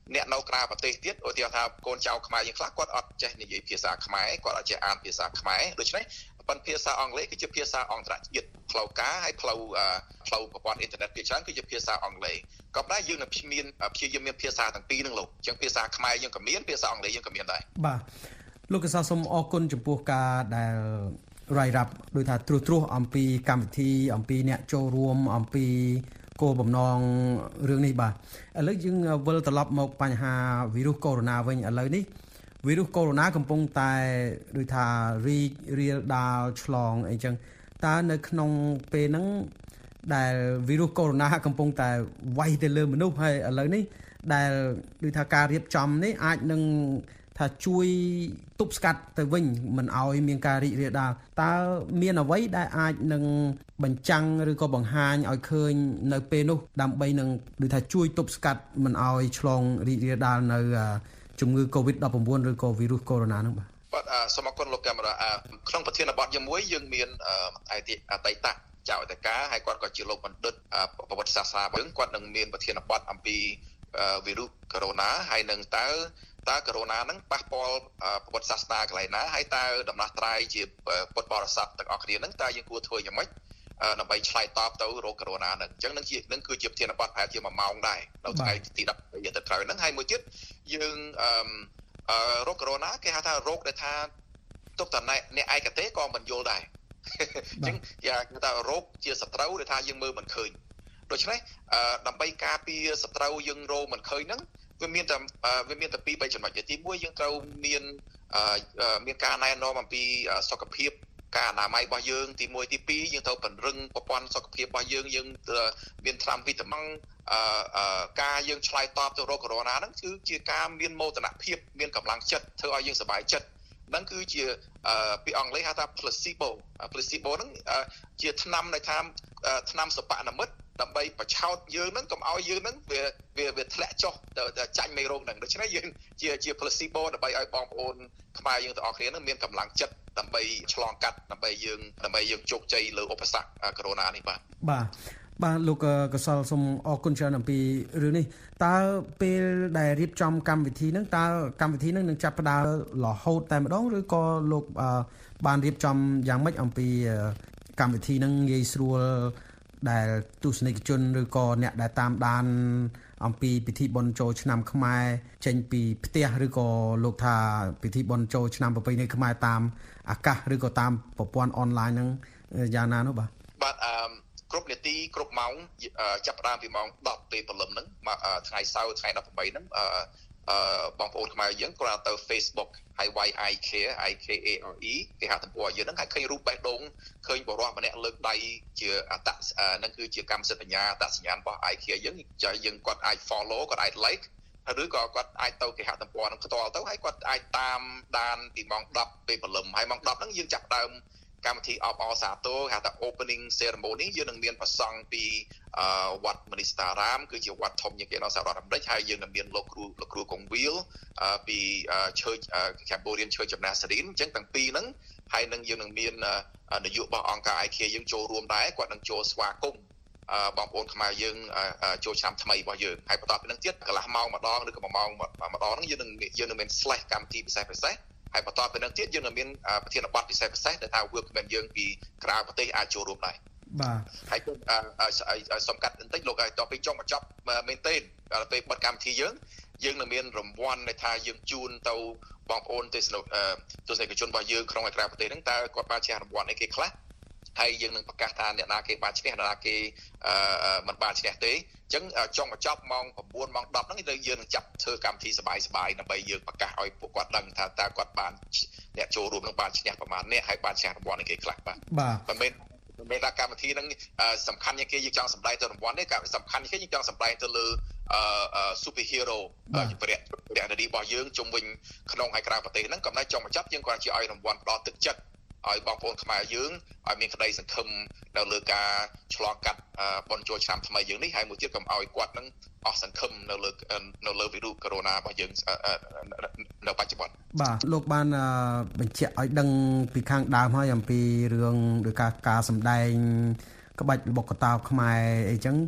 អ្នកនៅក្រៅប្រទេសទៀតឧទាហរណ៍ថាកូនចៅខ្មែរយើងខ្លះគាត់អត់ចេះនិយាយភាសាខ្មែរគាត់អត់ចេះអានភាសាខ្មែរដូច្នេះប៉ុន្តែភាសាអង់គ្លេសគឺជាភាសាអន្តរជាតិផ្លូវការហើយផ្លូវផ្លូវប្រព័ន្ធអ៊ីនធឺណិតភាគច្រើនគឺជាភាសាអង់គ្លេសក៏ប៉ុន្តែយើងនឹងមានព្យាយាមមានភាសាទាំងពីរហ្នឹងលោកអញ្ចឹងភាសាខ្មែរយើងក៏មានភាសាអង់គ្លេសយើងក៏មានដែរបាទលោកកសោសូមអរគុណចំពោះការដែលរាយរាប់ដោយថាត្រួសត្រាសអំពីកម្មវិធីអំពីអ្នកចូលរួមអំពីគោលបំណងរឿងនេះបាទឥឡូវយើងវិលត្រឡប់មកបញ្ហាវីរុសកូវីដ -19 វិញឥឡូវនេះវីរុសកូវីដ -19 កំពុងតែដូចថារីករាលដាលឆ្លងអីចឹងតើនៅក្នុងពេលហ្នឹងដែលវីរុសកូវីដ -19 កំពុងតែវាយទៅលើមនុស្សហើយឥឡូវនេះដែលដូចថាការរៀបចំនេះអាចនឹងថាជួយទប់ស្កាត់ទៅវិញមិនឲ្យមានការរីករាលដាលតើមានអ្វីដែលអាចនឹងបញ្ចាំងឬក៏បង្ហាញឲ្យឃើញនៅពេលនោះដើម្បីនឹងដូចថាជួយទប់ស្កាត់មិនឲ្យឆ្លងរីករាលដាលនៅជំងឺ កូវីដ -19 ឬក៏វីរុសកូវីដ -19 ហ្នឹងបាទបាទសូមអរគុណលោកកាមេរ៉ាក្នុងប្រធានបទជាមួយយើងមានអតីតអតីតចៅអតីតការហើយគាត់ក៏ជាលោកបណ្ឌិតប្រវត្តិសាស្ត្រសាស្ត្រយើងគាត់នឹងមានប្រធានបទអំពីវីរុសកូវីដ -19 ហើយនឹងតើតើកូវីដ -19 ហ្នឹងប៉ះពាល់ប្រវត្តិសាស្ត្រកន្លែងណាហើយតើដំណោះស្រាយជាពុទ្ធបរិស័ទទាំងអស់គ្នាហ្នឹងតើយើងគួរធ្វើយ៉ាងម៉េចដើម្បីឆ្លើយតបទៅរោគកូវីដ -19 ហ្នឹងអញ្ចឹងនឹងជានឹងគឺជាប្រធានបទប្រហែលជាមួយម៉ោងដែរនៅថ្ងៃទីដប់ទៅក្រោយហ្នឹងហើយមួយទៀតយើងអឺរោគកូវីដ -19 គេហៅថារោគដែលថាទុកតអ្នកឯកទេសក៏មិនយល់ដែរអញ្ចឹងយ៉ាងគេថារោគជាសត្រូវដែលថាយើងមើលមិនឃើញដូច្នេះដើម្បីការពារសត្រូវយើងរោគមិនឃើញហ្នឹងវាមានតែវាមានតែពីរបីចំណុចទីមួយយើងត្រូវមានមានការណែនាំអំពីសុខភាពការអនាម័យរបស់យើងទីមួយទីពីរយើងត្រូវពង្រឹងប្រព័ន្ធសុខភាពរបស់យើងយើងមានថ្នាំវីតាមីនការយើងឆ្លើយតបទៅរោគកូវីដ -19 ហ្នឹងគឺជាការមានមោទនភាពមានកម្លាំងចិត្តធ្វើឲ្យយើងសប្បាយចិត្តហ្នឹងគឺជាពីអង់គ្លេសហៅថា placebo placebo ហ្នឹងជាថ្នាំដែលថាថ្នាំសុបនិមិត្តដើម្បីបញ្ឆោតយើងហ្នឹងកុំឲ្យយើងហ្នឹងវាវាវាធ្លាក់ចុះទៅចាញ់មេរោគហ្នឹងដូច្នេះយើងជាជា placebo ដើម្បីឲ្យបងប្អូនខ្មែរយើងទាំងអស់គ្នាហ្នឹងមានកម្លាំងចិត្តដើម្បីឆ្លងកាត់ដើម្បីយើងដើម្បីយើងជោគជ័យលើឧបសគ្គកូវីដ -19 នេះបាទបាទបាទលោកកសលសូមអរគុណច្រើនអំពីរឿងនេះតើពេលដែលរៀបចំកម្មវិធីហ្នឹងតើកម្មវិធីហ្នឹងនឹងចាប់ផ្ដើមរហូតតែម្ដងឬក៏លោកបានរៀបចំយ៉ាងម៉េចអំពីកម្មវិធីហ្នឹងងាយស្រួលដែលទស្សនិកជនឬក៏អ្នកដែលតាមដានអំពីពិធីបុណ្យចូលឆ្នាំខ្មែរចេញពីផ្ទះឬក៏លោកថាពិធីបុណ្យចូលឆ្នាំប្រពៃណីខ្មែរតាមអាកាសឬក៏តាមប្រព័ន្ធអនឡាញហ្នឹងយ៉ាងណានោះបាទបាទអឺគ្រប់នាទីគ្រប់ម៉ោងចាប់ផ្ដើមពីម៉ោងដប់ពេលព្រលឹមហ្នឹងថ្ងៃសៅរ៍ថ្ងៃដប់ប្រាំបីហ្នឹងអឺអឺបងប្អូនខ្មែរយើងគាត់ទៅ Facebook ហើយ Y I K I K A R E គេហៅទំព័រយើងហ្នឹងហើយឃើញរូបបេះដូងឃើញបរិះម្នាក់លើកដៃជាអត្តហ្នឹងគឺជាកម្មសិទ្ធិបញ្ញាអត្តសញ្ញាណរបស់ I K យើងចាយើងគាត់អាច follow គាត់អាច like ឬក៏គាត់អាចទៅគេហទំព័រហ្នឹងផ្ទាល់ទៅហើយគាត់អាចតាមដានពីម៉ោងដប់ពេលព្រលឹមហើយម៉ោងដប់ហ្នឹងយើងចាប់ដើមកម្មវិធីអបអរសាទរហៅថា opening ceremony យើងនឹងមានប្រសង់ពីវត្តមនីស្តារាមគឺជាវត្តធំជាងគេនៅសហរដ្ឋអាមេរិកហើយយើងនឹងមានលោកគ្រូលោកគ្រូកុងវីលពី Church Cambodian Church of Nazarene អញ្ចឹងទាំងពីរហ្នឹងហើយនឹងយើងនឹងមាននាយករបស់អង្គការ I K យើងចូលរួមដែរគាត់នឹងចូលស្វាគមន៍បងប្អូនខ្មែរយើងចូលឆ្នាំថ្មីរបស់យើងហើយបន្តពីនឹងទៀតកន្លះម៉ោងម្ដងឬក៏មួយម៉ោងម្ដងហ្នឹងយើងនឹងយើងនឹងមាន slash កម្មវិធីពិសេសពិសេសហើយបន្តទៅនឹងទៀតយើងនឹងមានប្រធានបទពិសេសពិសេសដែលថា workman យើងពីក្រៅប្រទេសអាចចូលរួមដែរបាទហើយសំកាត់បន្តិចលោកឲ្យតទៅចុងបញ្ចប់មែនទេដល់ពេលបទកម្មវិធីយើងយើងនឹងមានរង្វាន់ដែលថាយើងជូនទៅបងប្អូនទស្សនិកទស្សនិកជនរបស់យើងក្នុងឯក្រៅប្រទេសហ្នឹងតើគាត់បានជារង្វាន់អីគេខ្លះហើយយើងនឹងប្រកាសថាអ្នកណាគេបានឈ្នះអ្នកណាគេមិនបានឈ្នះទេអញ្ចឹងចុងបញ្ចប់ម៉ោង9ម៉ោង10ហ្នឹងយើងនឹងចាប់ធ្វើកម្មវិធីសប្បាយសប្បាយដើម្បីយើងប្រកាសឲ្យពួកគាត់ដឹងថាតើគាត់បានអ្នកចូលរួមនឹងបានឈ្នះប្រមាណអ្នកហើយបានឈ្នះរង្វាន់អីគេខ្លះបាទបាទមិនមែនមិនមែនថាកម្មវិធីហ្នឹងសំខាន់ជាងគេយើងចង់សម្ដែងទៅរង្វាន់នេះក៏សំខាន់ជាងគេយើងចង់សម្ដែងទៅលើអឺ super hero ប្រតិបត្តិរបស់យើងជុំវិញក្នុងហើយក្រៅប្រទេសហ្នឹងក៏តែចង់បញ្ចប់យើងគាត់ជាឲ្យរង្វាន់ផ្ដល់ទឹកចិត្តឲ្យបងប្អូនខ្មែរយើងឲ្យមានក្តីសង្ឃឹមនៅលើការឆ្លងកាត់បុណ្យចូលឆ្នាំថ្មីយើងនេះហើយមួយទៀតកុំឲ្យគាត់នឹងអស់សង្ឃឹមនៅលើនៅលើវីរុសកូវីដ -19 របស់យើងនៅបច្ចុប្បន្នបាទលោកបានបញ្ជាក់ឲ្យដឹងពីខាងដើមហើយអំពីរឿងឬការការសម្ដែងក្បាច់បុកកតោខ្មែរអីចឹង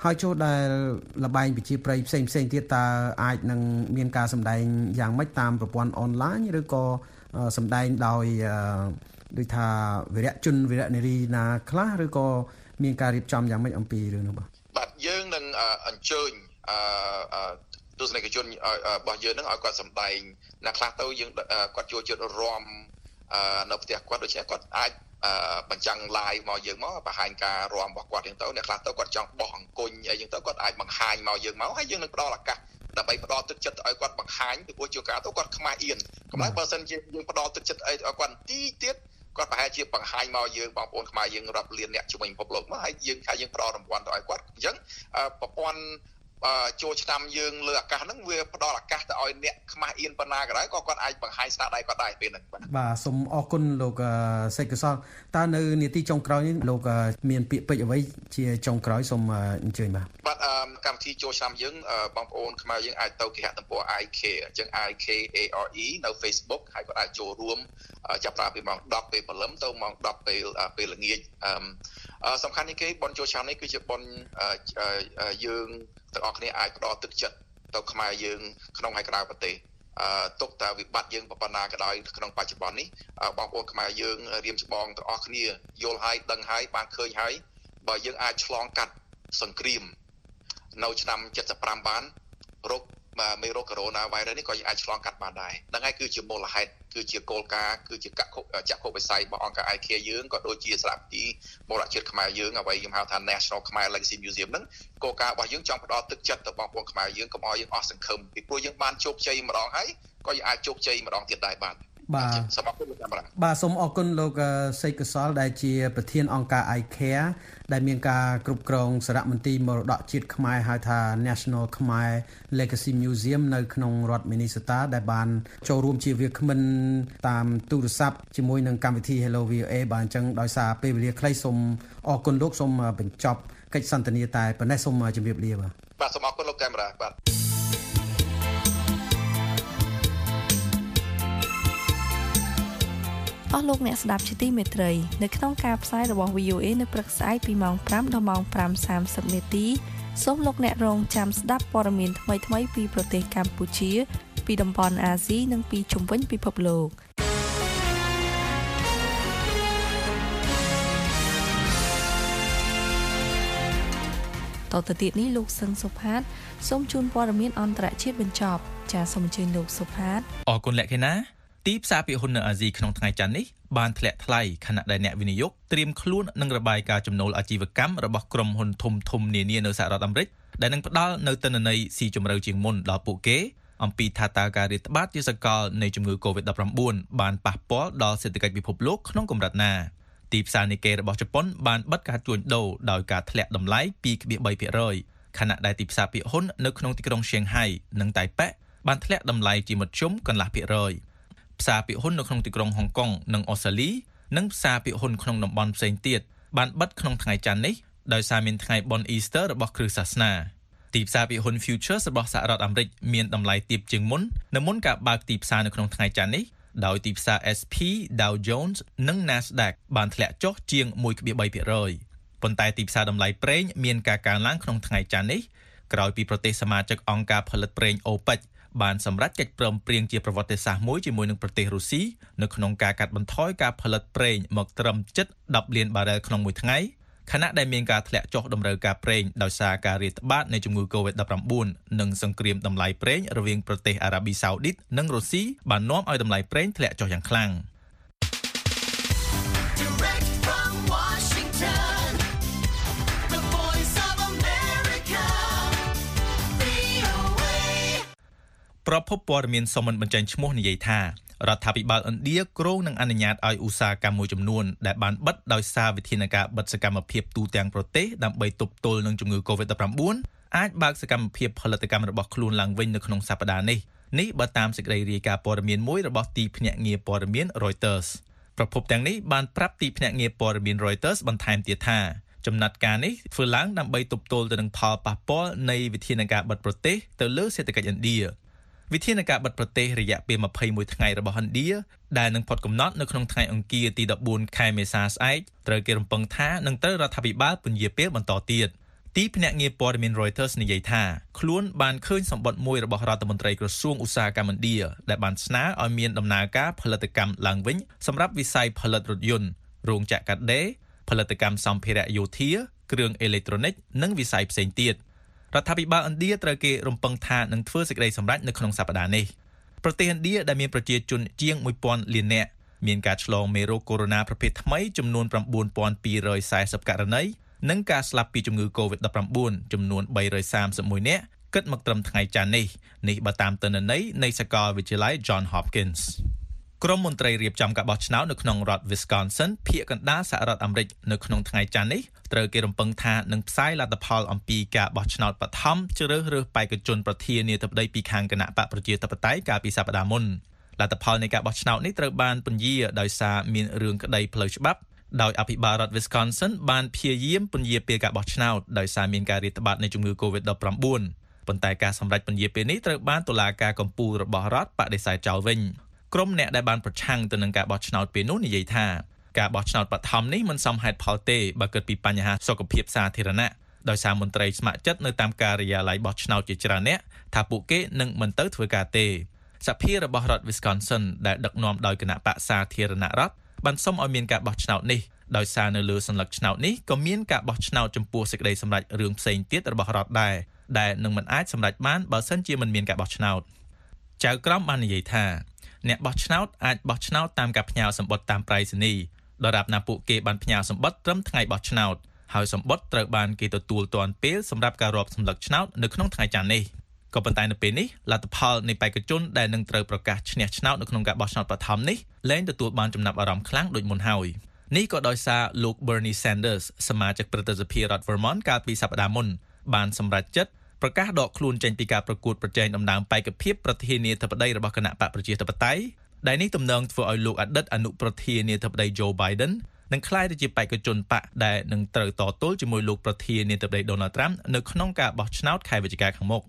ហើយចូលដែលលបែងប្រជាប្រិយផ្សេងផ្សេងទៀតតើអាចនឹងមានការសម្ដែងយ៉ាងម៉េចតាមប្រព័ន្ធអនឡាញឬក៏សម្ដែងដោយដូចថាវិរៈជនវិរៈនារីណាខ្លះឬក៏មានការរៀបចំយ៉ាងម៉េចអំពីរឿងនោះបាទបាទយើងនឹងអញ្ជើញអឺទស្សនិកជនរបស់យើងនឹងឲ្យគាត់សម្ដែងណាខ្លះទៅយើងគាត់ចូលចិត្តរំនៅផ្ទះគាត់ដូច្នេះគាត់អាចបញ្ចាំង live មកយើងមកបង្ហាញការរំរបស់គាត់ហ្នឹងទៅអ្នកខ្លះទៅគាត់ចង់បោះអង្គុញអីចឹងទៅគាត់អាចបង្ហាញមកយើងមកហើយយើងនឹងផ្ដល់ឱកាសដើម្បីផ្ដល់ទឹកចិត្តឲ្យគាត់បង្ហាញពីព្រោះជួនកាលទៅគាត់ខ្មាស់អៀនកុំឲ្យបើសិនជាយើងផ្ដល់ទឹកចិត្តឲ្យគាត់ទីទៀតគាត់ប្រហែលជាបង្ហាញមកយើងបងប្អូនខ្មែរយើងរាប់លានអ្នកជំនាញពិភពលោកមកហើយយើងថាយើងផ្ដល់រង្វាន់ទៅឲ្យគាត់អញ្ចឹងប្រព័ន្ធចូលឆ្នាំយើងលើអាកាសហ្នឹងវាផ្ដល់ឱកាសទៅឲ្យអ្នកខ្មាស់អៀនប៉ុណ្ណាក៏ដោយក៏គាត់អាចបង្ហាញស្នាដៃគាត់ដែរពេលហ្នឹងបាទបាទសូមអរគុណលោកសេចក្ដីសលតើនៅនាទីចុងក្រោយនេះលោកមានពាក្យពេចន៍អ្វីជាចុងក្រោយសូមអញ្ជើញបាទបាទកម្មវិធីចូលឆ្នាំយើងបងប្អូនខ្មែរយើងអាចទៅគេហទំព័រ I K អញ្ចឹង I K A R E នៅ Facebook ហើយគាត់អាចចូលរួមចាប់ផ្ដើមពីម៉ោងដប់ពេលព្រលឹមទៅម៉ោងដប់ពេលពេលល្ងាចសំខាន់នេះគេបុណ្យចូលឆ្នាំនេះគឺជាបុណ្យយើងទាំងអស់គ្នាអាចផ្ដល់ទឹកចិត្តទៅខ្មែរយើងក្នុងហើយក្រៅប្រទេសអឺទុកតែវិបត្តិយើងប៉ុណ្ណាក៏ដោយក្នុងបច្ចុប្បន្ននេះបងប្អូនខ្មែរយើងរៀមច្បងទាំងអស់គ្នាយល់ហើយដឹងហើយបានឃើញហើយបើយើងអាចឆ្លងកាត់សង្គ្រាមនៅឆ្នាំเจ็ดสิบห้าបានរោគមេរោគកូវីដ -Virus នេះក៏យើងអាចឆ្លងកាត់បានដែរហ្នឹងហើយគឺជាមូលហេតុគឺជាគោលការណ៍គឺជាកខុចក្ខុវិស័យរបស់អង្គការ I K យើងក៏ដូចជាសារទីមរតកជាតិខ្មែរយើងអ្វីខ្ញុំហៅថា National Khmer Legacy Museum ហ្នឹងគោលការណ៍របស់យើងចង់ផ្ដល់ទឹកចិត្តទៅបងប្អូនខ្មែរយើងកុំឲ្យយើងអស់សង្ឃឹមពីព្រោះយើងបានជោគជ័យម្ដងហើយក៏យើងអាចជោគជ័យម្ដងទៀតដែរបាទបាទសូមអរគុណលោកកាមេរ៉ាបាទសូមអរគុណលោកសេកកសលដែលជាប្រធានអង្គការ I Care ដែលមានការគ្រប់គ្រងសារមន្ទីរមរតកជាតិខ្មែរហៅថា National Khmer Legacy Museum នៅក្នុងរដ្ឋ Minnesota ដែលបានចូលរួមជាវាគ្មិនតាមទូរស័ព្ទជាមួយនឹងកម្មវិធី Hello វី អូ អេ បាទអញ្ចឹងដោយសារពេលវេលាខ្លីសូមអរគុណលោកសូមបញ្ចប់កិច្ចសន្ទនាតែប៉ុណ្ណេះសូមជម្រាបលាបាទបាទសូមអរគុណលោកកាមេរ៉ាបាទអស់លោកអ្នកស្ដាប់ជាទីមេត្រីនៅក្នុងការផ្សាយរបស់ V O A នៅព្រឹកស្អែកពីម៉ោងfiveដល់ម៉ោងfiveសាមសិបនាទីសូមលោកអ្នករងចាំស្ដាប់ព័ត៌មានថ្មីៗពីប្រទេសកម្ពុជាពីតំបន់អាស៊ីនិងពីជុំវិញពិភពលោកតទៅទៀតនេះលោកសឹងសុផាតសូមជូនព័ត៌មានអន្តរជាតិបញ្ចប់ចាសសូមអញ្ជើញលោកសុផាតអរគុណលក្ខិណាទីផ្សារពាក្យហ៊ុននៅអាស៊ីក្នុងថ្ងៃច័ន្ទនេះបានធ្លាក់ថ្លៃខណៈដែលអ្នកវិនិយោគត្រៀមខ្លួននឹងរបាយការណ៍ចំណូលអាជីវកម្មរបស់ក្រុមហ៊ុនធំធំនានានៅសហរដ្ឋអាមេរិកដែលនឹងផ្ដល់នៅទិន្នន័យស៊ីជម្រៅជាងមុនដល់ពួកគេអំពីថាតើការរាតត្បាតជាសកលនៃជំងឺ កូវីដ -19 បានប៉ះពាល់ដល់សេដ្ឋកិច្ចពិភពលោកក្នុងកម្រិតណាទីផ្សារនីកេរបស់ជប៉ុនបានបិទការជួញដូរដោយការធ្លាក់តម្លៃ two point threeភាគរយ ខណៈដែលទីផ្សារពាក្យហ៊ុននៅក្នុងទីក្រុង Shanghai និងតៃប៉េបានធ្លាក់តម្លៃជាមធ្យមកន្លះភាគរយផ្សារពាក្យហ៊ុននៅក្នុងទីក្រុងហុងកុងនិងអូស្ត្រាលីនិងផ្សារពាក្យហ៊ុនក្នុងតំបន់ផ្សេងទៀតបានបិទក្នុងថ្ងៃច័ន្ទនេះដោយសារមានថ្ងៃបុណ្យ Easter របស់គ្រិស្តសាសនាទីផ្សារពាក្យហ៊ុន Futures របស់សហរដ្ឋអាមេរិកមានតម្លៃទាបជាងមុននៅមុនការបើកទីផ្សារនៅក្នុងថ្ងៃច័ន្ទនេះដោយទីផ្សារ S and P Dow Jones និង Nasdaq បានធ្លាក់ចុះជាង one point threeភាគរយ ប៉ុន្តែទីផ្សារតម្លៃប្រេងមានការកើនឡើងក្នុងថ្ងៃច័ន្ទនេះក្រោយពីប្រទេសសមាជិកអង្គការផលិតប្រេង OPEC បានសម្រេចកិច្ចព្រមព្រៀងជាប្រវត្តិសាស្ត្រមួយជាមួយនឹងប្រទេសរុស្ស៊ីនៅក្នុងការកាត់បន្ថយការផលិតប្រេងមកត្រឹមជិតtenលានបារ៉ែលក្នុងមួយថ្ងៃខណៈដែលមានការធ្លាក់ចុះតម្រូវការប្រេងដោយសារការរាតត្បាតនៃជំងឺ កូវីដ -19 និងសង្គ្រាមតម្លៃប្រេងរវាងប្រទេសអារ៉ាប៊ីសាអូឌីតនិងរុស្ស៊ីបាននាំឲ្យតម្លៃប្រេងធ្លាក់ចុះយ៉ាងខ្លាំងប្រភពព័ត៌មានសមមិនបញ្ចេញឈ្មោះនិយាយថារដ្ឋាភិបាលឥណ្ឌាគ្រោងនឹងអនុញ្ញាតឲ្យឧស្សាហកម្មមួយចំនួនដែលបានបិទដោយសារវិធានការបិទសកម្មភាពទូទាំងប្រទេសដើម្បីទប់ទល់នឹងជំងឺ កូវីដ -19 អាចបើកសកម្មភាពផលិតកម្មរបស់ខ្លួនឡើងវិញនៅក្នុងសប្តាហ៍នេះនេះបើតាមសេចក្តីរាយការណ៍ព័ត៌មានមួយរបស់ទីភ្នាក់ងារព័ត៌មាន Reuters ប្រភពទាំងនេះបានប្រាប់ទីភ្នាក់ងារព័ត៌មាន Reuters បន្ថែមទៀតថាចំណាត់ការនេះធ្វើឡើងដើម្បីទប់ទល់ទៅនឹងផលប៉ះពាល់នៃវិធានការបិទប្រទេសទៅលើសេដ្ឋកិច្ចឥណ្ឌាវិធានការបិទប្រទេសរយៈពេលtwenty-oneថ្ងៃរបស់ឥណ្ឌាដែលនឹងផុតកំណត់នៅក្នុងថ្ងៃអង្គារទីfourteenខែមេសាស្អែកត្រូវគេរំពឹងថានឹងត្រូវរដ្ឋាភិបាលពន្យាពេលបន្តទៀតទីភ្នាក់ងារព័ត៌មាន Reuters និយាយថាខ្លួនបានឃើញសម្បត្តិមួយរបស់រដ្ឋមន្ត្រីក្រសួងឧស្សាហកម្មឥណ្ឌាដែលបានស្នើឲ្យមានដំណើរការផលិតកម្មឡើងវិញសម្រាប់វិស័យផលិតរថយន្តរោងចក្រកាត់ដេរផលិតកម្មសម្ភារៈយោធាគ្រឿងអេឡិចត្រូនិកនិងវិស័យផ្សេងទៀតរដ្ឋាភិបាលឥណ្ឌាត្រូវគេរំពឹងថានឹងធ្វើសេចក្តីសម្រេចនៅក្នុងសប្តាហ៍នេះប្រទេសឥណ្ឌាដែលមានប្រជាជនជាងមួយពាន់លាននាក់មានការឆ្លងមេរោគកូវីដ -ដប់ប្រាំបួន ប្រភេទថ្មីចំនួនnine thousand two hundred fortyករណីនិងការស្លាប់ពីជំងឺ កូវីដ -ដប់ប្រាំបួន ចំនួនthree hundred thirty-oneនាក់គិតមកត្រឹមថ្ងៃច័ន្ទនេះនេះបើតាមទិន្នន័យនៃសាកលវិទ្យាល័យ Johns Hopkins ក្រុមមន្ត្រីរៀបចំការបោះឆ្នោតនៅក្នុងរដ្ឋ Wisconsin ភាគកណ្ដាលសហរដ្ឋអាមេរិកនៅក្នុងថ្ងៃច័ន្ទនេះត្រូវគេរំពឹងថានឹងផ្សាយលទ្ធផលអំពីការបោះឆ្នោតបឋមជ្រើសរើសបេក្ខជនប្រធានាធិបតីពីខាងគណៈបកប្រជាធិបតេយ្យកាលពីសប្តាហ៍មុនលទ្ធផលនៃការបោះឆ្នោតនេះត្រូវបានពន្យាដោយសារមានរឿងក្តីផ្លូវច្បាប់ដោយអភិបាលរដ្ឋ Wisconsin បានព្យាយាមពន្យាពេលការបោះឆ្នោតដោយសារមានការរាតត្បាតនៃជំងឺ កូវីដ -ដប់ប្រាំបួន ប៉ុន្តែការសម្រេចពន្យាពេលនេះត្រូវបានតុលាការកំពូលរបស់រដ្ឋបដិសេធចោលវិញក្រុមអ្នកដែលបានប្រឆាំងទៅនឹងការបោះឆ្នោតពេលនោះនិយាយថាការបោះឆ្នោតបឋមនេះមិនសមហេតុផលទេបើគិតពីបញ្ហាសុខភាពសាធារណៈដោយសារមន្ត្រីស្ម័គ្រចិត្តនៅតាមការិយាល័យបោះឆ្នោតជាច្រើនអ្នកថាពួកគេនឹងមិនទៅធ្វើការទេសភារបស់រដ្ឋ Wisconsin ដែលដឹកនាំដោយគណៈបកសាធារណរដ្ឋបានសុំឲ្យមានការបោះឆ្នោតនេះដោយសារនៅលើសញ្ញាឆ្នោតនេះក៏មានការបោះឆ្នោតចំពោះសេចក្តីសម្រេចរឿងផ្សេងទៀតរបស់រដ្ឋដែរដែលនឹងមិនអាចសម្រេចបានបើសិនជាមិនមានការបោះឆ្នោតចៅក្រមបាននិយាយថាអ្នកបោះឆ្នោតអាចបោះឆ្នោតតាមការផ្ញើសម្បត្តិតាមប្រៃសណីដរាបណាពួកគេបានផ្ញើសម្បត្តិត្រឹមថ្ងៃបោះឆ្នោតហើយសម្បត្តិត្រូវបានគេទទួលទាន់ពេលសម្រាប់ការរាប់សញ្ញាឆ្នោតនៅក្នុងថ្ងៃច័ន្ទនេះក៏ប៉ុន្តែនៅពេលនេះលទ្ធផលនៃបេក្ខជនដែលនឹងត្រូវប្រកាសឈ្នះឆ្នោតនៅក្នុងការបោះឆ្នោតបឋមនេះលែងទទួលបានចំណាប់អារម្មណ៍ខ្លាំងដូចមុនហើយនេះក៏ដោយសារលោក Bernie Sanders សមាជិកប្រតិសភារដ្ឋ Vermont កាលពីសប្តាហ៍មុនបានសម្រេចចិត្តប្រកាសដកខ្លួនចេញពីការប្រកួតប្រជែងដំណើរបេក្ខភាពប្រធានាធិបតីរបស់គណៈបកប្រជាធិបតេយ្យដែលនេះទំនងធ្វើឲ្យលោកអតីតអនុប្រធានាធិបតី Joe Biden នឹងក្លាយទៅជាបេក្ខជនបកដែលនឹងត្រូវតទល់ជាមួយលោកប្រធានាធិបតី Donald Trump នៅក្នុងការបោះឆ្នោតខែវិច្ឆិកាខាងមុខ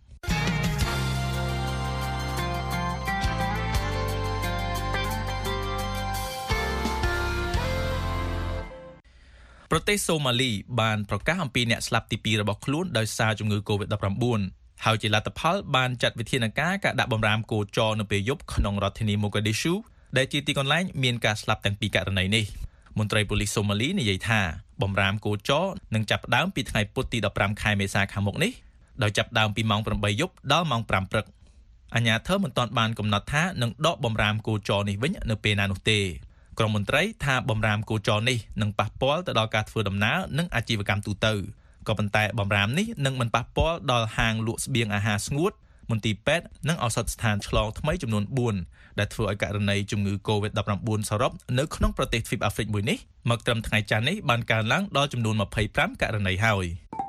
ប្រទេសសូម៉ាលីបានប្រកាសអំពីអ្នកស្លាប់ទីពីររបស់ខ្លួនដោយសារជំងឺ កូវីដ -ដប់ប្រាំបួន ហើយជាលទ្ធផលបានចាត់វិធានការការដាក់បម្រាមគោចរនៅពេលយប់ក្នុងរដ្ឋធានី Mogadishu ដែលជាទីកន្លែងមានការស្លាប់ទាំងពីរករណីនេះមន្ត្រីប៉ូលីសសូម៉ាលីនិយាយថាបម្រាមគោចរនឹងចាប់ផ្ដើមពីថ្ងៃពុធទីដប់ប្រាំខែមេសាខាងមុខនេះដោយចាប់ផ្ដើមពីម៉ោងeightយប់ដល់ម៉ោងfiveព្រឹកអាជ្ញាធរមិនទាន់បានកំណត់ថានឹងដកបម្រាមគោចរនេះវិញនៅពេលណានោះទេក្រុមមន្ត្រីថាបម្រាមគោចរនេះនឹងប៉ះពាល់ទៅដល់ការធ្វើដំណើរនិងអាជីវកម្មទូទៅក៏ប៉ុន្តែបម្រាមនេះនឹងមិនប៉ះពាល់ដល់ហាងលក់ស្បៀងអាហារស្ងួតមន្ទីរពេទ្យនិងឱសថស្ថានឆ្លងថ្មីចំនួនfourដែលធ្វើឲ្យករណីជំងឺ កូវីដ -ដប់ប្រាំបួន សរុបនៅក្នុងប្រទេសទ្វីបអាហ្វ្រិកមួយនេះមកត្រឹមថ្ងៃច័ន្ទនេះបានកើនឡើងដល់ចំនួនtwenty-fiveករណីហើយ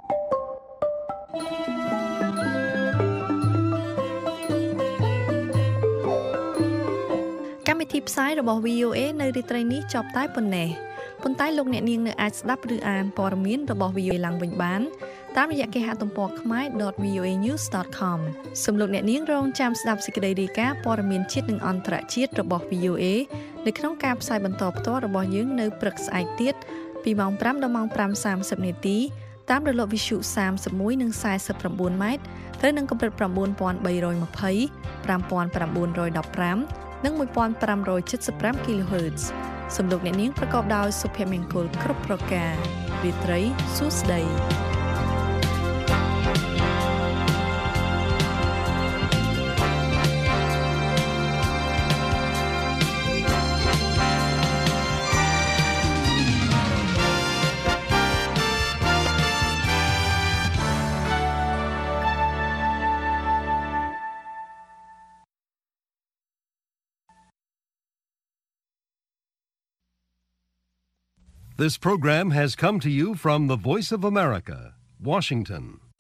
កម្មវិធីផ្សាយរបស់ V O A នៅរាត្រីនេះចប់តែប៉ុណ្ណេះប៉ុន្តែលោកអ្នកនាងនៅអាចស្ដាប់ឬអានព័ត៌មានរបស់ V O A ឡើងវិញបានតាមរយៈគេហទំព័រ khmae dot v o a news dot com សូមលោកអ្នកនាងរងចាំស្ដាប់សេចក្តីរាយការណ៍ព័ត៌មានជាតិនិងអន្តរជាតិរបស់ V O A នៅក្នុងការផ្សាយបន្តផ្ទាល់របស់យើងនៅព្រឹកស្អែកទៀតពីម៉ោងfiveដល់ម៉ោងfive thirtyនាទីតាមរលកវិទ្យុthirty-oneនិងforty-nineម៉ែត្រត្រូវនឹងកម្រិតnine thousand three hundred twenty, five thousand nine hundred fifteenនិងfifteen seventy-five kilohertz សំឡេងអ្នកនាងប្រកបដោយសុភមង្គលគ្រប់ប្រការរាត្រីសួស្តី This program has come to you from the Voice of America, Washington.